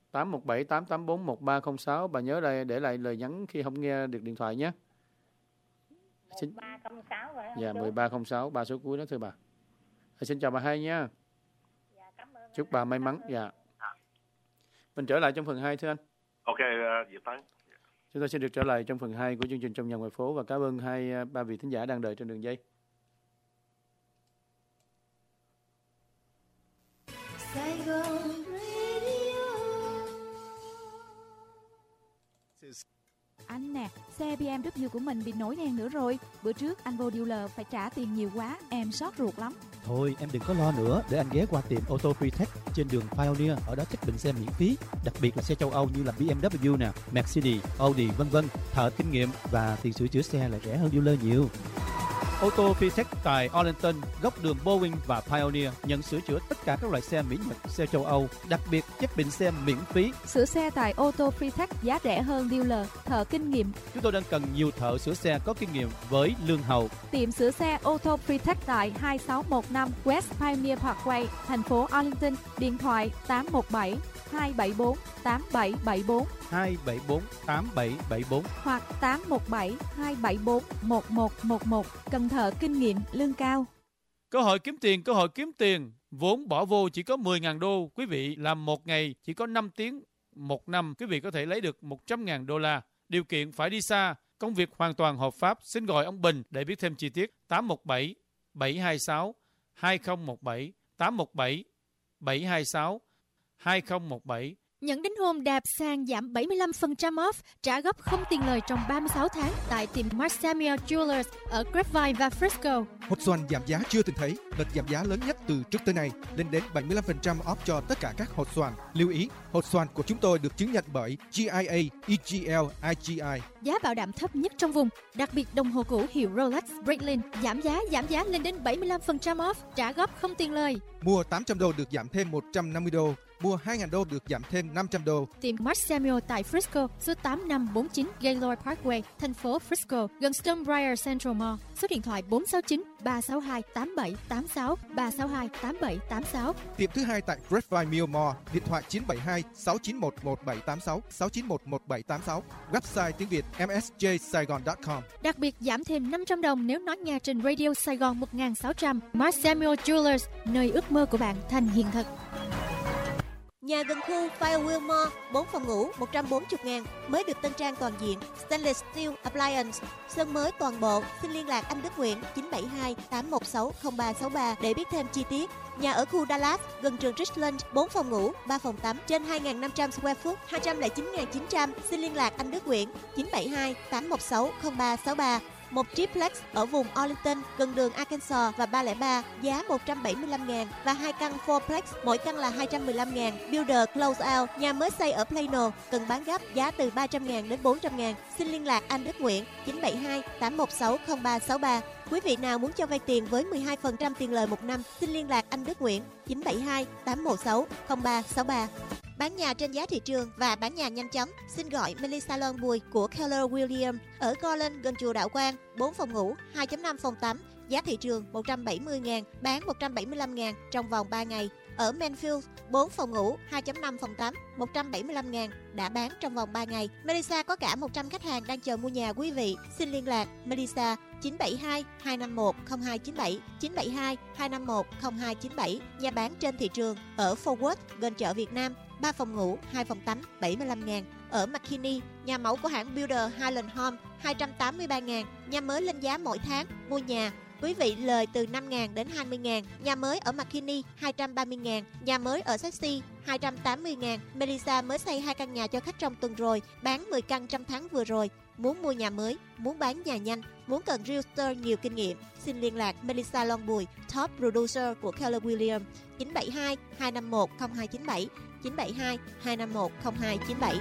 817-884-1306. Bà nhớ đây để lại lời nhắn khi không nghe được điện thoại nhé. 1306 phải không? Dạ, 1306, 3 số cuối đó thưa bà. Xin chào bà hai nha. Dạ, cảm ơn. Chúc bà may mắn. Dạ. Mình trở lại trong phần 2 thưa anh. Ok, Diệp Tấn. Chúng ta sẽ được trở lại trong phần 2 của chương trình Trong Nhà Ngoài Phố và cảm ơn ba vị thính giả đang đợi trên đường dây. Anh nè, xe BMW của mình bị nổi đen nữa rồi. Bữa trước anh vô dealer phải trả tiền nhiều quá, em xót ruột lắm. Thôi em đừng có lo nữa, để anh ghé qua tiệm Auto Pretech trên đường Pioneer, ở đó check bệnh xe miễn phí, đặc biệt là xe châu Âu như là BMW nè, Mercedes, Audi vân vân, thợ kinh nghiệm và tiền sửa chữa xe lại rẻ hơn dealer nhiều. Auto Pretech tại Arlington, góc đường Boeing và Pioneer, nhận sửa chữa tất cả các loại xe Mỹ Nhật, xe châu Âu, đặc biệt check bệnh xe miễn phí. Sửa xe tại Auto Pretech giá rẻ hơn dealer, thợ kinh nghiệm. Chúng tôi đang cần nhiều thợ sửa xe có kinh nghiệm với lương hậu. Tiệm sửa xe Auto Pretech tại 2615 West Pioneer Parkway, thành phố Arlington, điện thoại 817 274 8774 274 8774 hoặc 817 274 1111. Cần thợ kinh nghiệm, lương cao. Cơ hội kiếm tiền, vốn bỏ vô chỉ có 10.000 đô. Quý vị làm một ngày chỉ có 5 tiếng, một năm quý vị có thể lấy được 100.000 đô la. Điều kiện phải đi xa, công việc hoàn toàn hợp pháp. Xin gọi ông Bình để biết thêm chi tiết. 817 726 2017 817 726 2017. Nhận đính hôn đạp sàn giảm 75% off, trả góp không tiền lời trong 36 tháng tại tiệm Mark Samuel Jewelers ở Grapevine và Frisco. Hột xoàn giảm giá chưa từng thấy, đợt giảm giá lớn nhất từ trước tới nay, lên đến 75% off cho tất cả các hột xoàn. Lưu ý, hột xoàn của chúng tôi được chứng nhận bởi GIA, EGL, IGI. Giá bảo đảm thấp nhất trong vùng, đặc biệt đồng hồ cũ hiệu Rolex Breitling giảm giá lên đến 75% off, trả góp không tiền lời. Mua 800 đô được giảm thêm 150 đô, mua $2,000 được giảm thêm $500. Tiệm Mark Samuel tại Frisco, số 8549 Gaylord Parkway, thành phố Frisco, gần Stonebriar Central Mall. Số điện thoại 469 362 8786 362 8786. Tiệm thứ hai tại Grapevine Mill Mall, điện thoại 972 691 1786 691 1786. Website tiếng Việt msjsaigon.com. Đặc biệt giảm thêm $500 nếu nói nghe trên Radio Sài Gòn 1600. Mark Samuel Jewelers, nơi ước mơ của bạn thành hiện thực. Nhà gần khu Firewheel Mall, 4 phòng ngủ, 140.000, mới được tân trang toàn diện, Stainless Steel Appliance, sơn mới toàn bộ. Xin liên lạc anh Đức Nguyễn 972 816 0363 để biết thêm chi tiết. Nhà ở khu Dallas, gần trường Richland, 4 phòng ngủ, 3 phòng tắm, trên 2.500 square foot, 209.900. Xin liên lạc anh Đức Nguyễn 972 816 0363. Một triplex ở vùng Arlington, gần đường Arkansas và 303, giá 175.000 và 2 căn fourplex, mỗi căn là 215.000. Builder close out, nhà mới xây ở Plano, cần bán gấp, giá từ 300.000 đến 400.000. Xin liên lạc anh Đức Nguyễn 972 816 0363. Quý vị nào muốn cho vay tiền với 12% tiền lời một năm, xin liên lạc anh Đức Nguyễn 972 816 0363. Bán nhà trên giá thị trường và bán nhà nhanh chóng, xin gọi Melissa Loan Bùi của Keller Williams ở Garland, gần chùa Đạo Quang, 4 phòng ngủ, 2.5 phòng tắm, giá thị trường 170.000, bán 175.000 trong vòng 3 ngày. Ở Manfield, 4 phòng ngủ, 2.5 phòng tắm, 175.000, đã bán trong vòng 3 ngày. Melissa có cả 100 khách hàng đang chờ mua nhà quý vị. Xin liên lạc Melissa 972 251 0297 972 251 0297. Nhà bán trên thị trường ở Fort Worth, gần chợ Việt Nam, 3 phòng ngủ, 2 phòng tắm, 75.000. Ở McKinney, nhà mẫu của hãng Builder Highland Home, 283.000. Nhà mới lên giá mỗi tháng. Mua nhà, quý vị lời từ 5.000 đến 20.000. Nhà mới ở McKinney 230.000. Nhà mới ở Saxee 280.000. Melissa mới xây 2 căn nhà cho khách trong tuần rồi, bán 10 căn trong tháng vừa rồi. Muốn mua nhà mới, muốn bán nhà nhanh, muốn cần realtor nhiều kinh nghiệm, xin liên lạc Melissa Loan Bùi, top producer của Keller Williams, 972 251 0297 972 251 0297.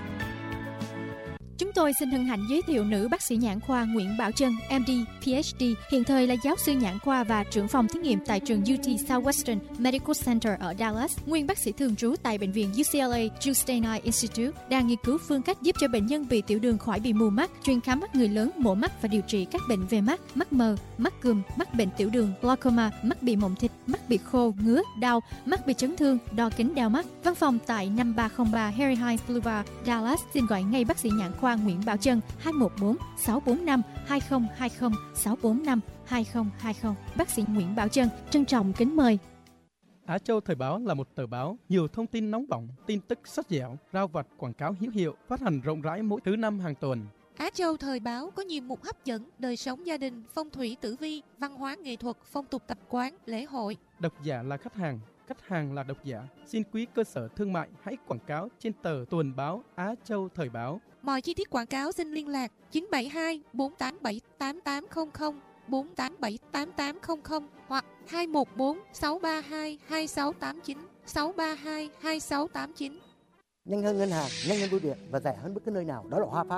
Chúng tôi xin hân hạnh giới thiệu nữ bác sĩ nhãn khoa Nguyễn Bảo Trân, MD, PhD, hiện thời là giáo sư nhãn khoa và trưởng phòng thí nghiệm tại trường UT Southwestern Medical Center ở Dallas, nguyên bác sĩ thường trú tại bệnh viện UCLA Justein Eye Institute, đang nghiên cứu phương cách giúp cho bệnh nhân bị tiểu đường khỏi bị mù mắt, chuyên khám mắt người lớn, mổ mắt và điều trị các bệnh về mắt, mắt mờ, mắt cườm, mắc bệnh tiểu đường, glaucoma, mắt bị mộng thịt, mắt bị khô, ngứa, đau, mắt bị chấn thương, đo kính đeo mắt. Văn phòng tại 5303 Harry Hines Boulevard, Dallas. Xin gọi ngay bác sĩ nhãn khoa Nguyễn Bảo Trân 214 645 2020 645 2020. Bác sĩ Nguyễn Bảo Trân trân trọng kính mời. Á Châu Thời báo là một tờ báo nhiều thông tin nóng bỏng, tin tức sắc dẻo, rao vặt, quảng cáo hữu hiệu, phát hành rộng rãi mỗi thứ năm hàng tuần. Á Châu Thời báo có nhiều mục hấp dẫn, đời sống gia đình, phong thủy tử vi, văn hóa nghệ thuật, phong tục tập quán, lễ hội. Độc giả là khách hàng là độc giả. Xin quý cơ sở thương mại hãy quảng cáo trên tờ tuần báo Á Châu Thời báo. Mọi chi tiết quảng cáo xin liên lạc 972 487 8800 487 8800 hoặc 214 632 2689 632 2689. Nhanh hơn ngân hàng, nhanh hơn bưu điện và rẻ hơn bất cứ nơi nào, đó là Hoa Phát.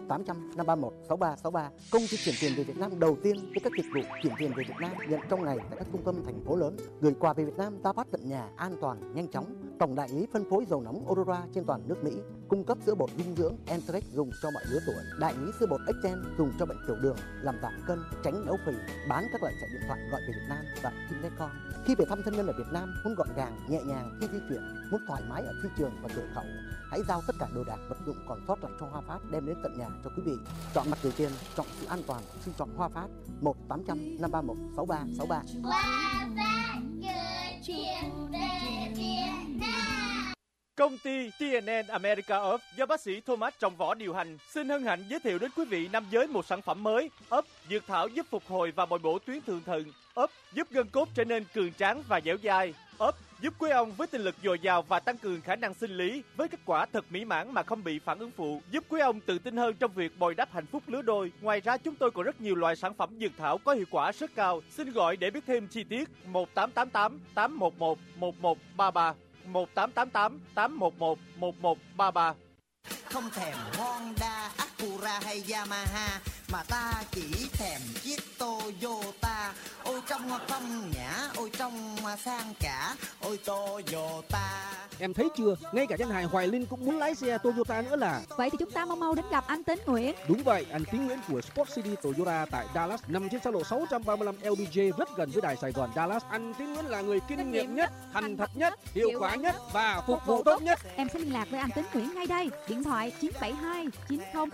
1-800-531-6363. Công ty chuyển tiền về Việt Nam đầu tiên với các dịch vụ chuyển tiền về Việt Nam, nhận trong ngày tại các trung tâm thành phố lớn, gửi quà về Việt Nam, ta phát tận nhà, an toàn, nhanh chóng. Tổng đại lý phân phối dầu nóng Aurora trên toàn nước Mỹ, cung cấp sữa bột dinh dưỡng Entrex dùng cho mọi lứa tuổi, đại lý sữa bột Extend dùng cho bệnh tiểu đường, làm giảm cân, tránh béo phì, bán các loại thẻ điện thoại gọi về Việt Nam tại Finnecom. Khi về thăm thân nhân ở Việt Nam, muốn gọn gàng, nhẹ nhàng khi di chuyển, muốn thoải mái ở phi trường và cửa khẩu, hãy giao tất cả đồ đạc vật dụng còn sót lại cho Hoa Phát đem đến tận nhà cho quý vị. Chọn mặt từ trên, chọn sự an toàn, xin chọn Hoa Phát. 1-800-531-6363. Hoa Phát gửi chuyện về Việt Nam. Công ty TNN America Earth do bác sĩ Thomas Trọng Võ điều hành xin hân hạnh giới thiệu đến quý vị nam giới một sản phẩm mới. ấp dược thảo giúp phục hồi và bồi bổ tuyến thượng thận. ấp giúp gân cốt trở nên cường tráng và dẻo dai. ấp giúp quý ông với tinh lực dồi dào và tăng cường khả năng sinh lý với kết quả thật mỹ mãn mà không bị phản ứng phụ, giúp quý ông tự tin hơn trong việc bồi đắp hạnh phúc lứa đôi. Ngoài ra chúng tôi còn rất nhiều loại sản phẩm dược thảo có hiệu quả rất cao. Xin gọi để biết thêm chi tiết 1888 811 1133 1888 811 1133. Không thèm Honda, Acura hay Yamaha mà ta chỉ thèm chiếc Toyota. Ôi trong phong nhã, ôi trong sang cả, ôi Toyota. Em thấy chưa, ngay cả danh hài Hoài Linh cũng muốn lái xe Toyota nữa là. Vậy thì chúng ta mau đến gặp anh Tín Nguyễn. Đúng vậy, anh Tín Nguyễn của Sport City Toyota tại Dallas, nằm trên xa lộ 635 LBJ, rất gần với đài Sài Gòn Dallas. Anh Tín Nguyễn là người kinh nghiệm nhất, thành thật nhất, hiệu quả nhất và phục vụ tốt nhất. Em sẽ liên lạc với anh Tín Nguyễn ngay đây. Điện thoại 972 900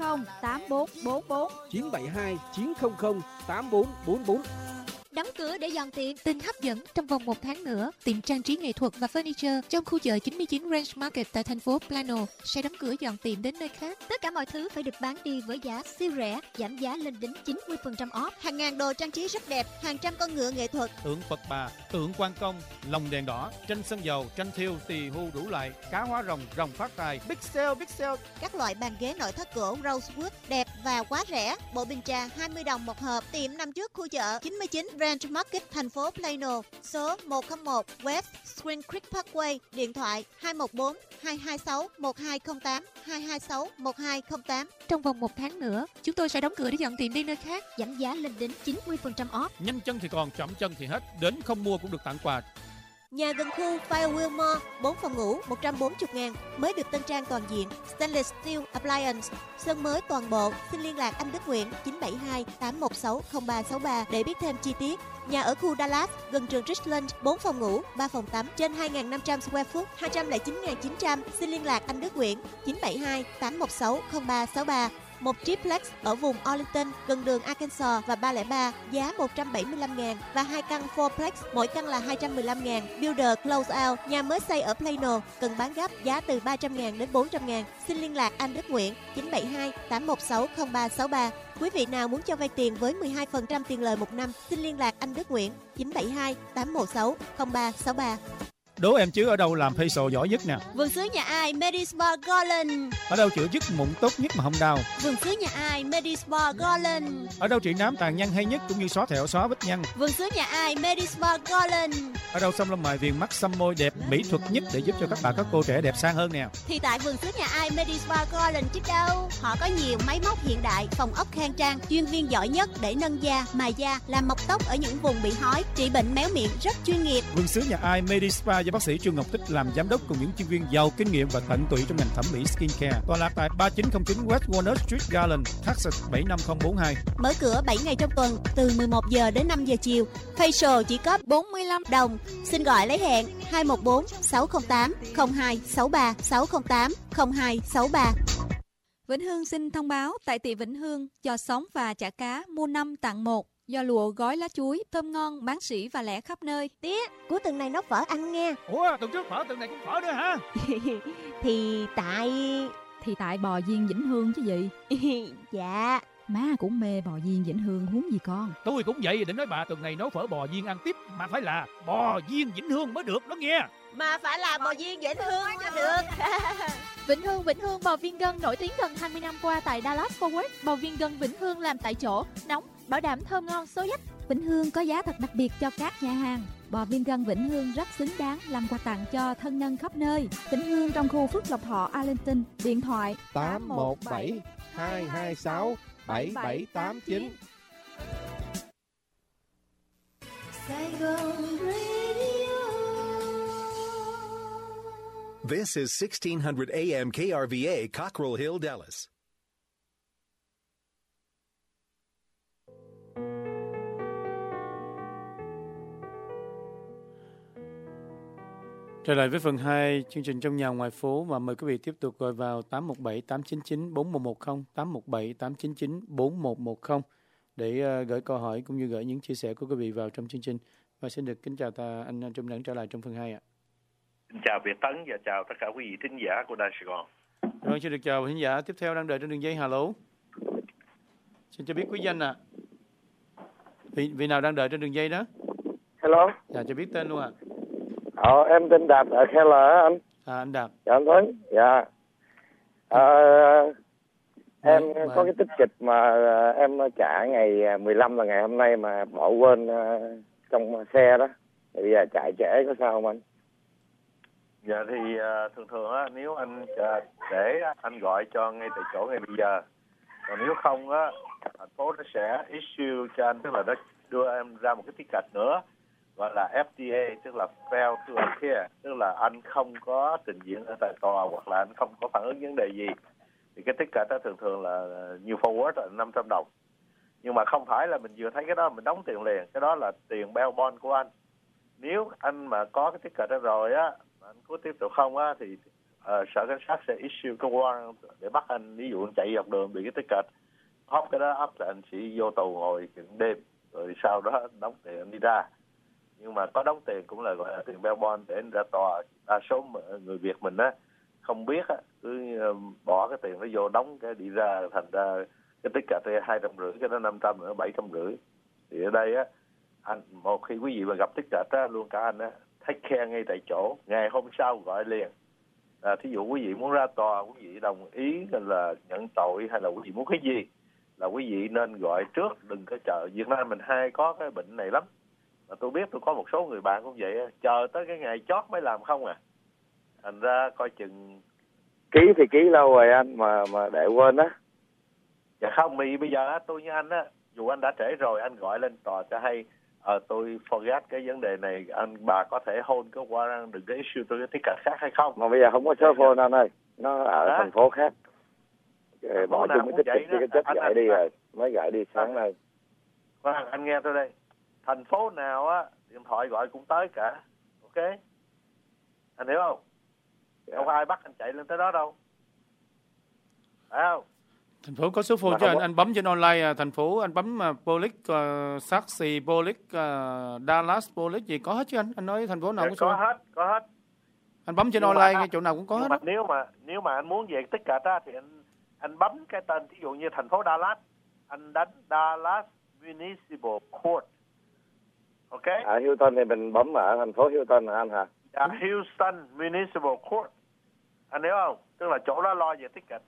8444 972 900 8444. Đóng cửa để dọn tiệm. Tin hấp dẫn, trong vòng 1 tháng nữa, tiệm trang trí nghệ thuật và furniture trong khu chợ 99 Ranch Market tại thành phố Plano sẽ đóng cửa dọn tiệm đến nơi khác. Tất cả mọi thứ phải được bán đi với giá siêu rẻ, giảm giá lên đến 90% off. Hàng ngàn đồ trang trí rất đẹp, hàng trăm con ngựa nghệ thuật, tượng Phật Bà, tượng Quan Công, lồng đèn đỏ, tranh sơn dầu, tranh thiêu, tỳ hưu đủ loại, cá hóa rồng, rồng phát tài, big sale. Các loại bàn ghế nội thất gỗ Rosewood đẹp và quá rẻ. Bộ bình trà 20 đồng một hộp. Tiệm nằm trước khu chợ 99 Ranch Market, thành phố Plano, số 101 West Spring Creek Parkway, điện thoại 214 226 1208 226 1208. Trong vòng 1 tháng nữa, chúng tôi sẽ đóng cửa để dọn tiệm đi nơi khác, giảm giá lên đến 90% off. Nhanh chân thì còn, chậm chân thì hết, đến không mua cũng được tặng quà. Nhà gần khu Firewheel Mall, 4 phòng ngủ, 140.000, mới được tân trang toàn diện, Stainless Steel Appliance, sơn mới toàn bộ. Xin liên lạc anh Đức Nguyễn 972 816 0363 để biết thêm chi tiết. Nhà ở khu Dallas, gần trường Richland, 4 phòng ngủ, 3 phòng tắm, trên 2.500 square foot, 209.900. Xin liên lạc anh Đức Nguyễn 972 816 0363. Một triplex ở vùng Arlington, gần đường Arkansas và 303, giá 175.000 và 2 căn fourplex, mỗi căn là 215.000. Builder close out, nhà mới xây ở Plano, cần bán gấp, giá từ 300.000 đến 400.000. Xin liên lạc anh Đức Nguyễn 972 816 0363. Quý vị nào muốn cho vay tiền với 12% tiền lời một năm, xin liên lạc anh Đức Nguyễn 972 816 0363. Đố em chứ ở đâu làm facial giỏi nhất nè? Vườn xứ nhà ai Medispa Garland. Ở đâu chữa dứt mụn tốt nhất mà không đau? Vườn xứ nhà ai Medispa Garland. Ở đâu trị nám tàn nhăn hay nhất cũng như xóa thẹo xóa vết nhăn? Vườn xứ nhà ai Medispa Garland. Ở đâu xăm lông mày viền mắt xăm môi đẹp mỹ thuật nhất để giúp cho các bà các cô trẻ đẹp sang hơn nè? Thì tại vườn xứ nhà ai Medispa Garland chứ đâu. Họ có nhiều máy móc hiện đại, phòng ốc khang trang, chuyên viên giỏi nhất để nâng da, mài da, làm mọc tóc ở những vùng bị hói, trị bệnh méo miệng rất chuyên nghiệp. Vườn xứ nhà ai Medispa do bác sĩ Trương Ngọc Tích làm giám đốc cùng những chuyên viên giàu kinh nghiệm và tận tụy trong ngành thẩm mỹ skincare. Tọa lạc tại 3909 West Walnut Street, Garland, Texas 75042. Mở cửa 7 ngày trong tuần từ 11 giờ đến 5 giờ chiều. Facial chỉ có 45 đồng. Xin gọi lấy hẹn 214 608 0263 608 0263. Vĩnh Hương xin thông báo tại tiệm Vĩnh Hương giò sống và chả cá mua 5 tặng 1. Do lụa gói lá chuối, thơm ngon, bán sỉ và lẻ khắp nơi. Tía, cuối tuần này nấu phở ăn nghe. Ủa, tuần trước phở, tuần này cũng phở nữa hả? Thì tại bò viên Vĩnh Hương chứ gì. Dạ. Má cũng mê bò viên Vĩnh Hương huống gì con. Tôi cũng vậy, định nói bà tuần này nấu phở bò viên ăn tiếp, mà phải là bò viên Vĩnh Hương mới được đó nghe. Mà phải là bò viên Vĩnh Hương cho được. Vĩnh Hương bò viên gân nổi tiếng gần 20 năm qua tại Dallas Fort Worth. Bò viên gân Vĩnh Hương làm tại chỗ, nóng, bảo đảm thơm ngon số dách. Vĩnh Hương có giá thật đặc biệt cho các nhà hàng. Bò viên gân Vĩnh Hương rất xứng đáng làm quà tặng cho thân nhân khắp nơi. Vĩnh Hương trong khu Phước Lộc Thọ, Arlington. Điện thoại 817 226 7789. This is 1600 AM KRVA, Cockrell Hill, Dallas. Trở lại với phần 2 chương trình Trong Nhà Ngoài Phố và mời quý vị tiếp tục gọi vào 817 899 4110 817 899 4110 để gửi câu hỏi cũng như gửi những chia sẻ của quý vị vào trong chương trình. Và xin được kính chào anh Trung Đẳng trở lại trong phần 2 ạ. Xin chào Việt Tấn và chào tất cả quý vị thính giả của Đài Sài Gòn. Vâng, xin được chào thính giả tiếp theo đang đợi trên đường dây. Alo. Xin cho biết quý danh ạ. Vị nào đang đợi trên đường dây đó? Hello. Dạ, cho biết tên luôn ạ. Em tên Đạt ở Keller anh. Anh Đạt. Dạ anh Tuấn. Dạ. Em có cái tích kịch mà em trả ngày 15 là ngày hôm nay mà bỏ quên trong xe đó. Thì bây giờ chạy trễ có sao không anh? Dạ thì thường thường á, nếu anh để anh gọi cho ngay tại chỗ ngay bây giờ, Còn nếu không á, thành phố nó sẽ issue cho anh, tức là nó đưa em ra một cái ticket nữa gọi là FDA, tức là fail to appear, tức là anh không có trình diễn ở tại tòa hoặc là anh không có phản ứng vấn đề gì. Thì cái ticket đó thường thường là như forward là 500 đồng. Nhưng mà không phải là mình vừa thấy cái đó mình đóng tiền liền, cái đó là tiền bail bond của anh. Nếu anh mà có cái ticket đó rồi á, anh cố tiếp tục không á, thì sở cảnh sát sẽ issue cái warrant để bắt anh. Ví dụ anh chạy dọc đường bị cái ticket, hop cái đó up là anh sẽ vô tù ngồi chừng đêm, rồi sau đó đóng tiền anh đi ra. Nhưng mà có đóng tiền cũng là gọi là tiền bail bond để anh ra tòa. Đa số người Việt mình á không biết á, cứ bỏ cái tiền nó vô đóng cái đi ra, thành ra cái ticket thì 250, cái đó 500 nữa 750. Thì ở đây á, anh một khi quý vị mà gặp ticket á, luôn cả anh á, take care ngay tại chỗ, ngày hôm sau gọi liền. Thí dụ quý vị muốn ra tòa, quý vị đồng ý là nhận tội hay là quý vị muốn cái gì là quý vị nên gọi trước, đừng có chờ. Việt Nam mình hay có cái bệnh này lắm. Mà tôi biết tôi có một số người bạn cũng vậy, chờ tới cái ngày chót mới làm không à. Thành ra coi chừng Ký thì ký lâu rồi anh mà để quên á. Dạ không, vì bây giờ tôi như anh á, dù anh đã trễ rồi, anh gọi lên tòa cho hay tôi forget cái vấn đề này, bà có thể hold cái warrant, đừng có issue tôi cái ticket khác hay không. Mà bây giờ không có số phone anh ơi, nó ở thành phố khác. Bỏ chung cái chất gửi đi rồi, mới gửi đi sáng nay. Vâng, anh nghe tôi đây. Thành phố nào á, điện thoại gọi cũng tới cả. Ok? Anh hiểu không? Không ai bắt anh chạy lên tới đó đâu. Phải không? Thành phố có số phone cho anh bấm trên online, thành phố anh bấm Police, Saxy, Police, Dallas, Police gì có hết chứ anh nói thành phố nào cũng có hết. Anh bấm trên online cái chỗ nào cũng có hết. Nếu mà anh muốn về tất cả đó thì anh bấm cái tên, ví dụ như thành phố Dallas, anh đánh Dallas Municipal Court. Ok? Ở Houston thì mình bấm ở thành phố Houston hả anh hả? Houston Municipal Court. Anh hiểu không? Tức là chỗ đó lo về ticket.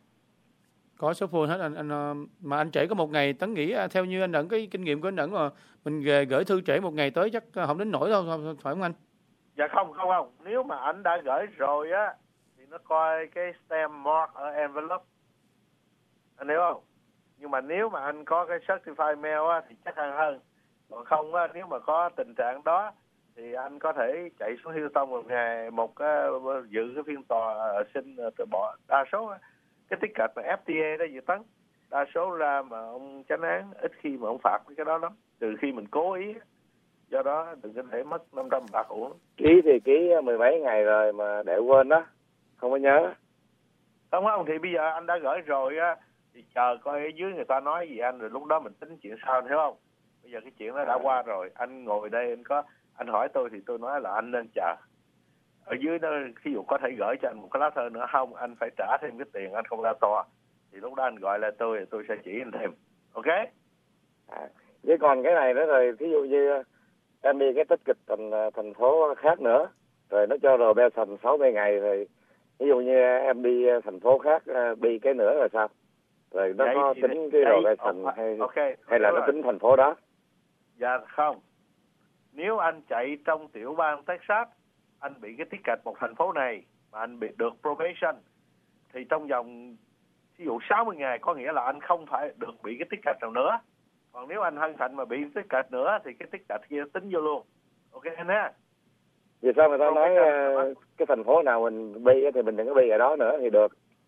Có số phone hết anh mà anh trễ có một ngày, Tấn nghĩ theo như anh Ẩn, cái kinh nghiệm của anh Ẩn mà mình gửi thư trễ một ngày tới chắc không đến nổi đâu, phải không anh? Dạ không. Nếu mà anh đã gửi rồi á thì nó coi cái stamp mark ở envelope. Anh hiểu không? Nhưng mà nếu mà anh có cái certified mail á thì chắc ăn hơn. Còn không á, nếu mà có tình trạng đó thì anh có thể chạy xuống Houston một ngày, dự cái phiên tòa xin từ bỏ. Đa số cái ticket mà FTA đó dự Tấn, đa số ra mà ông chánh án ít khi mà ông phạt cái đó lắm, trừ khi mình cố ý. Do đó đừng có để mất 500 bạc uổng. Ký thì ký mười mấy ngày rồi mà để quên đó, không có nhớ. Không, thì bây giờ anh đã gửi rồi á, thì chờ coi ở dưới người ta nói gì anh, rồi lúc đó mình tính chuyện sau, anh hiểu không? Bây giờ cái chuyện nó đã qua rồi, anh ngồi đây anh hỏi tôi thì tôi nói là anh nên chờ. Ở dưới nó ví dụ có thể gửi cho anh một cái lá thư nữa, không anh phải trả thêm cái tiền, anh không ra tòa thì lúc đó anh gọi lại tôi sẽ chỉ anh thêm. Ok? Với còn cái này nữa rồi, ví dụ như em đi cái tích kịch thành phố khác nữa, rồi nó cho probation 60 ngày, rồi ví dụ như em đi thành phố khác đi cái nữa rồi sao? Rồi nó có tính cái probation hay là nó tính thành phố đó? Dạ không. Nếu anh chạy trong tiểu bang Texas, anh bị cái ticket một thành phố này mà anh bị được probation thì trong vòng ví dụ 60 ngày có nghĩa là anh không phải được bị cái ticket nào nữa. Còn nếu anh hân hạnh mà bị ticket nữa thì cái ticket kia tính vô luôn. Ok anh ha? Vì sao người ta nói cái thành phố nào mình bi thì mình đừng có bi ở đó nữa thì được.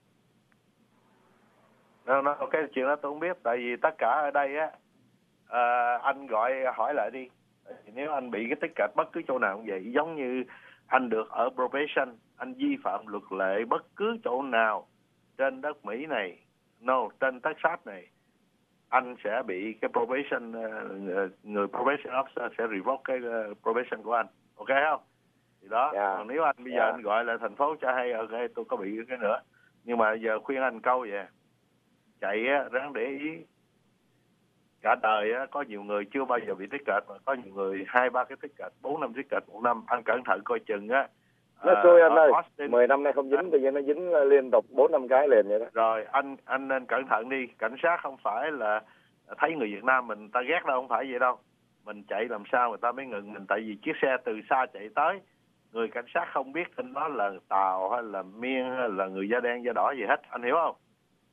Ok, chuyện đó tôi không biết, tại vì tất cả ở đây á anh hỏi lại đi. Nếu anh bị cái ticket bất cứ chỗ nào cũng vậy, giống như anh được ở probation, anh vi phạm luật lệ bất cứ chỗ nào trên đất Mỹ này, trên Texas này, anh sẽ bị cái probation, người probation officer sẽ revoke cái probation của anh. Ok không? Thì đó, còn nếu anh bây giờ anh gọi lại thành phố cho hay, ok tôi có bị cái nữa. Nhưng mà giờ khuyên anh câu vậy, chạy á, ráng để ý. Cả đời á, có nhiều người chưa bao giờ bị ticket, mà có nhiều người 2-3 cái ticket, 4-5 ticket một năm. Anh cẩn thận coi chừng á. Nó xui anh ơi, 10 năm nay không dính, tự nhiên nó dính liên tục 4-5 cái liền vậy đó. Rồi, anh nên cẩn thận đi. Cảnh sát không phải là thấy người Việt Nam mình ta ghét đâu, không phải vậy đâu. Mình chạy làm sao người ta mới ngừng mình, tại vì chiếc xe từ xa chạy tới. Người cảnh sát không biết tin đó là Tàu hay là Miên hay là người da đen da đỏ gì hết, anh hiểu không? Do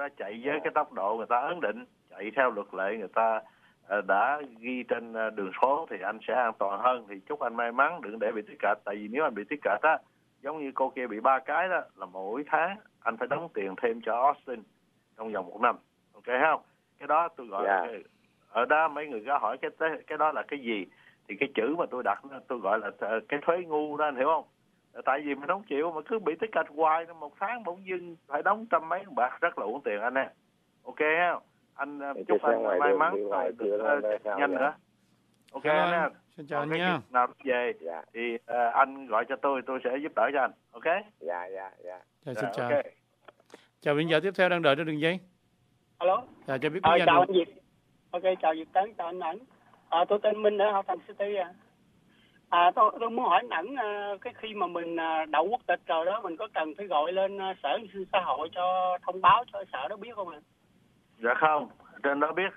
đó chạy với cái tốc độ người ta ấn định, chạy theo luật lệ người ta đã ghi trên đường số thì anh sẽ an toàn hơn. Thì chúc anh may mắn, đừng để bị tiết kệch. Tại vì nếu anh bị tiết kệch á, giống như cô kia bị 3 cái đó, là mỗi tháng anh phải đóng tiền thêm cho Austin trong vòng 1 năm. Ok không? Cái đó tôi gọi ở đó mấy người có hỏi cái đó là cái gì, thì cái chữ mà tôi đặt tôi gọi là cái thuế ngu đó, anh hiểu không? Tại vì mình không chịu mà cứ bị tiết kệch hoài, 1 tháng bỗng dưng phải đóng trăm mấy bạc, rất là uổng tiền anh nè. Ok không? Anh chúc anh may mắn nhanh nữa. Ok anh. Xin chào anh nha. Nào về thì anh gọi cho tôi sẽ giúp đỡ cho anh. Ok? Dạ. Xin chào. Okay. Chào biên giả tiếp theo đang đợi trên đường dây. Alo. Dạ, cho biết chào anh Việt. Ok, chào Việt Tấn, chào anh Ẩn. Tôi tên Minh ở Hậu Thành City. Tôi muốn hỏi Ẩn, cái khi mà mình đậu quốc tịch rồi đó, mình có cần phải gọi lên Sở An sinh Xã hội cho thông báo cho sở đó biết không ạ? Dạ không, trên đó biết.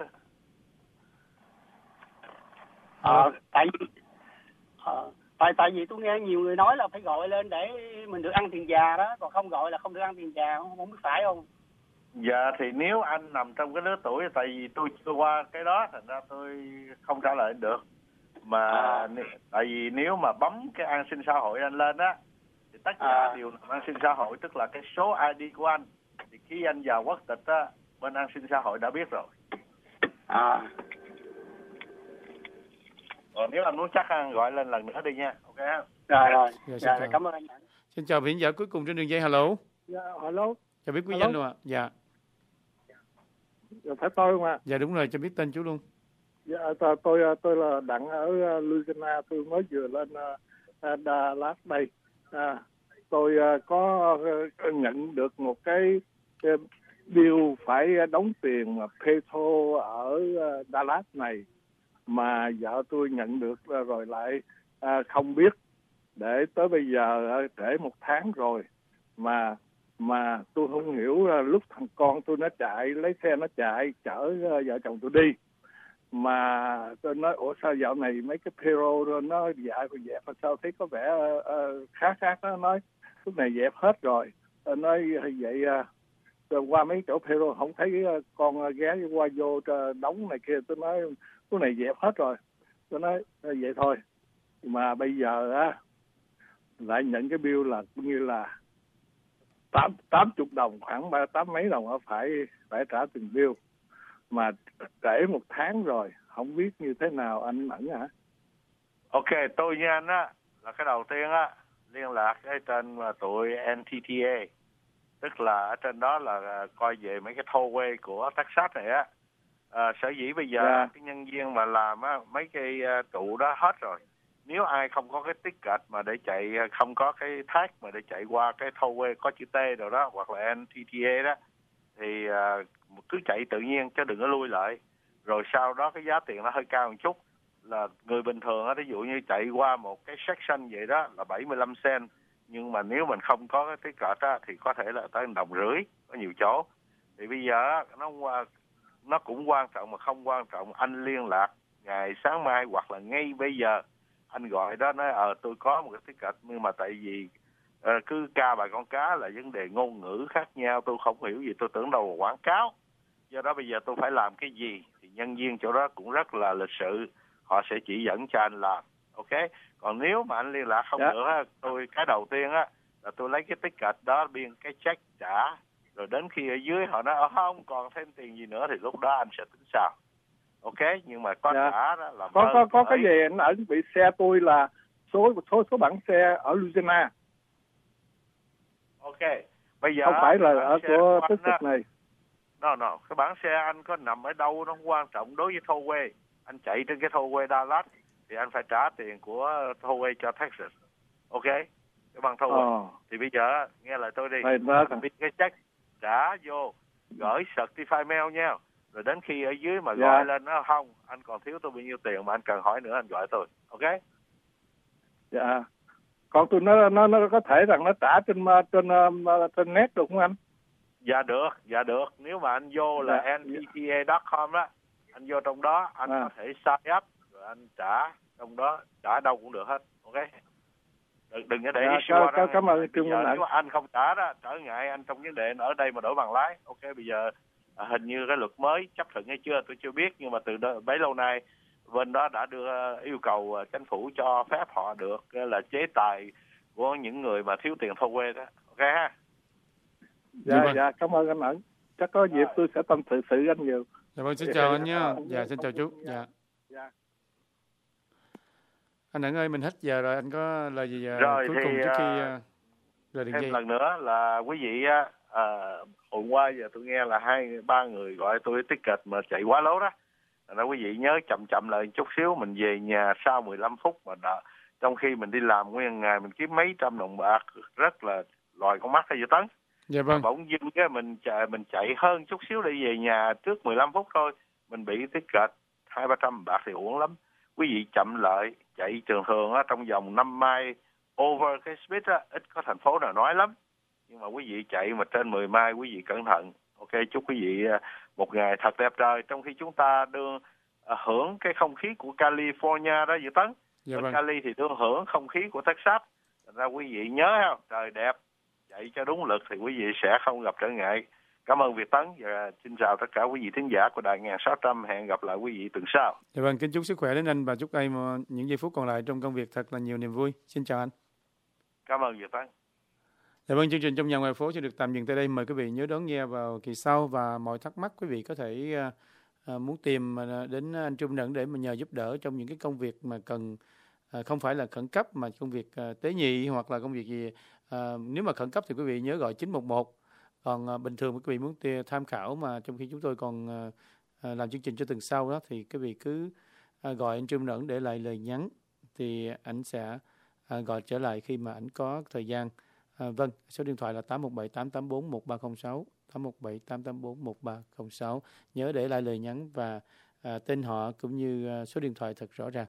Tại vì tôi nghe nhiều người nói là phải gọi lên để mình được ăn tiền già đó, còn không gọi là không được ăn tiền già, không biết phải không? Dạ thì nếu anh nằm trong cái lứa tuổi, tại vì tôi chưa qua cái đó thành ra tôi không trả lời được. Mà tại vì nếu mà bấm cái an sinh xã hội anh lên á thì tất cả đều là an sinh xã hội, tức là cái số ID của anh, thì khi anh vào quốc tịch á, bên an sinh xã hội đã biết rồi. Còn nếu anh muốn chắc anh gọi lên lần nữa đi nha. Ok không? Rồi. Dạ, cảm ơn anh. Xin chào viễn giả cuối cùng trên đường dây. Hello. Dạ, hello. Chào biết quý danh luôn ạ. Dạ. Dạ, phải tôi không ạ? Dạ đúng rồi, cho biết tên chú luôn. Dạ, tôi là Đặng ở Louisiana, tôi mới vừa lên Dallas đây. Tôi có nhận được một cái bill phải đóng tiền mà petrol ở Dallas này, mà vợ tôi nhận được rồi lại không biết, để tới bây giờ trễ 1 tháng rồi mà tôi không hiểu. Lúc thằng con tôi nó chạy, lấy xe nó chạy chở vợ chồng tôi đi, mà tôi nói ủa sao dạo này mấy cái payroll nó dẹp sao thấy có vẻ khác đó. Nói lúc này dẹp hết rồi. Tôi nói vậy qua mấy chỗ payroll không thấy con ghé qua vô đóng này kia. Tôi nói lúc này dẹp hết rồi. Tôi nói vậy thôi. Mà bây giờ lại nhận cái bill là cũng như là 80 đồng, khoảng 8 mấy đồng phải trả tiền bill, mà trễ 1 tháng rồi, không biết như thế nào anh Ẩn hả? Ok, tôi với anh á là cái đầu tiên á liên lạc ở trên tụi NTTA, tức là ở trên đó là coi về mấy cái tollway của Texas này á. Sở dĩ bây giờ cái nhân viên mà làm á mấy cái trụ đó hết rồi. Nếu ai không có cái ticket mà để chạy, không có cái tag mà để chạy qua cái tollway có chữ T rồi đó, hoặc là NTTA đó, thì cứ chạy tự nhiên chứ đừng có lui lại. Rồi sau đó cái giá tiền nó hơi cao một chút, là người bình thường á, ví dụ như chạy qua một cái section vậy đó là 75 cent, nhưng mà nếu mình không có cái ticket á thì có thể là tới 1,50 đồng, có nhiều chỗ. Thì bây giờ nó cũng quan trọng mà không quan trọng, anh liên lạc ngày sáng mai hoặc là ngay bây giờ anh gọi đó, nói tôi có một cái ticket, nhưng mà tại vì cứ ca bài con cá là vấn đề ngôn ngữ khác nhau, tôi không hiểu gì, tôi tưởng đâu là quảng cáo, do đó bây giờ tôi phải làm cái gì thì nhân viên chỗ đó cũng rất là lịch sự, họ sẽ chỉ dẫn cho anh làm. Ok, còn nếu mà anh liên lạc không được, tôi cái đầu tiên á là tôi lấy cái ticket đó biên cái check trả, rồi đến khi ở dưới họ nói không còn thêm tiền gì nữa thì lúc đó anh sẽ tính sao. Ok, nhưng mà có trả đó là có cái gì anh Ẩn bị xe tôi là số bảng xe ở Louisiana. Ok, bây giờ không phải là ở của Texas này. No, cái bảng xe anh có nằm ở đâu nó không quan trọng. Đối với tollway, anh chạy trên cái tollway Dallas thì anh phải trả tiền của tollway cho Texas. Ok, cái bằng tollway. Thì bây giờ nghe lời tôi đi, cái check trả vô, gửi certified mail nha. Rồi đến khi ở dưới mà gọi lên nó không, anh còn thiếu tôi bao nhiêu tiền mà anh cần hỏi nữa, anh gọi tôi. Ok? Dạ. Còn tôi nó có thể rằng nó trả trên net được không anh? Dạ được. Nếu mà anh vô là npta.com đó, anh vô trong đó, anh có thể sign up rồi anh trả trong đó, trả đâu cũng được hết. Ok? Đừng có để Dạ, issue qua đó. cảm ơn Bây Trương giờ Minh Đẳng. nếu mà anh không trả đó, trở ngại anh trong vấn đề ở đây mà đổi bằng lái. Ok, bây giờ hình như cái luật mới chấp thuận hay chưa tôi chưa biết, nhưng mà từ đó, bấy lâu nay bên đó đã đưa yêu cầu chính phủ cho phép họ được là chế tài của những người mà thiếu tiền thâu quê đó. Ok ha. Dạ, cảm ơn anh Ẩn. Chắc có dịp tôi sẽ tâm sự anh nhiều. Dạ vâng, xin chào anh nhé. Dạ, xin chào chú. Dạ. Anh Ẩn ơi, mình hết giờ rồi, anh có lời gì rồi, cuối thì, cùng trước khi rời đường thêm dây? lần nữa là quý vị hôm qua giờ tôi nghe là 2-3 người gọi tôi ticket mà chạy quá lố đó. Nên quý vị nhớ chậm lại chút xíu, mình về nhà sau 15 phút mà trong khi mình đi làm nguyên ngày mình kiếm mấy trăm đồng bạc, rất là lòi con mắt hay vậy Tấn. Dạ vâng. Bỗng dưng cái mình chạy hơn chút xíu để về nhà trước 15 phút thôi, mình bị ticket 200-300 bạc thì uổng lắm. Quý vị chậm lại, chạy thường thường á, trong vòng 5 mile over cái speed á, ít có thành phố nào nói lắm. Nhưng mà quý vị chạy mà trên 10 mile, quý vị cẩn thận. Ok, chúc quý vị một ngày thật đẹp trời, trong khi chúng ta đương hưởng cái không khí của California đó vậy Tấn. Dạ Ở vâng. Cali thì đương hưởng không khí của Texas. Thành ra quý vị nhớ không, trời đẹp, chạy cho đúng lực thì quý vị sẽ không gặp trở ngại. Cảm ơn Việt Tấn và xin chào tất cả quý vị thính giả của Đài 1600. Hẹn gặp lại quý vị tuần sau. Dạ vâng, kính chúc sức khỏe đến anh và chúc anh những giây phút còn lại trong công việc thật là nhiều niềm vui. Xin chào anh. Cảm ơn Việt Tấn. Dạ vâng, chương trình Trong Nhà Ngoài Phố sẽ được tạm dừng tại đây. Mời quý vị nhớ đón nghe vào kỳ sau, và mọi thắc mắc quý vị có thể muốn tìm đến anh Trung Nẫn để mà nhờ giúp đỡ trong những cái công việc mà cần không phải là khẩn cấp mà công việc tế nhị hoặc là công việc gì. Nếu mà khẩn cấp thì quý vị nhớ gọi 911. Còn bình thường quý vị muốn tham khảo mà trong khi chúng tôi còn làm chương trình cho tuần sau đó thì quý vị cứ gọi anh Trung Nẫn để lại lời nhắn, thì anh sẽ gọi trở lại khi mà anh có thời gian. Vâng, số điện thoại là 817-884-1306, 817-884-1306. Nhớ để lại lời nhắn và tên họ cũng như số điện thoại thật rõ ràng.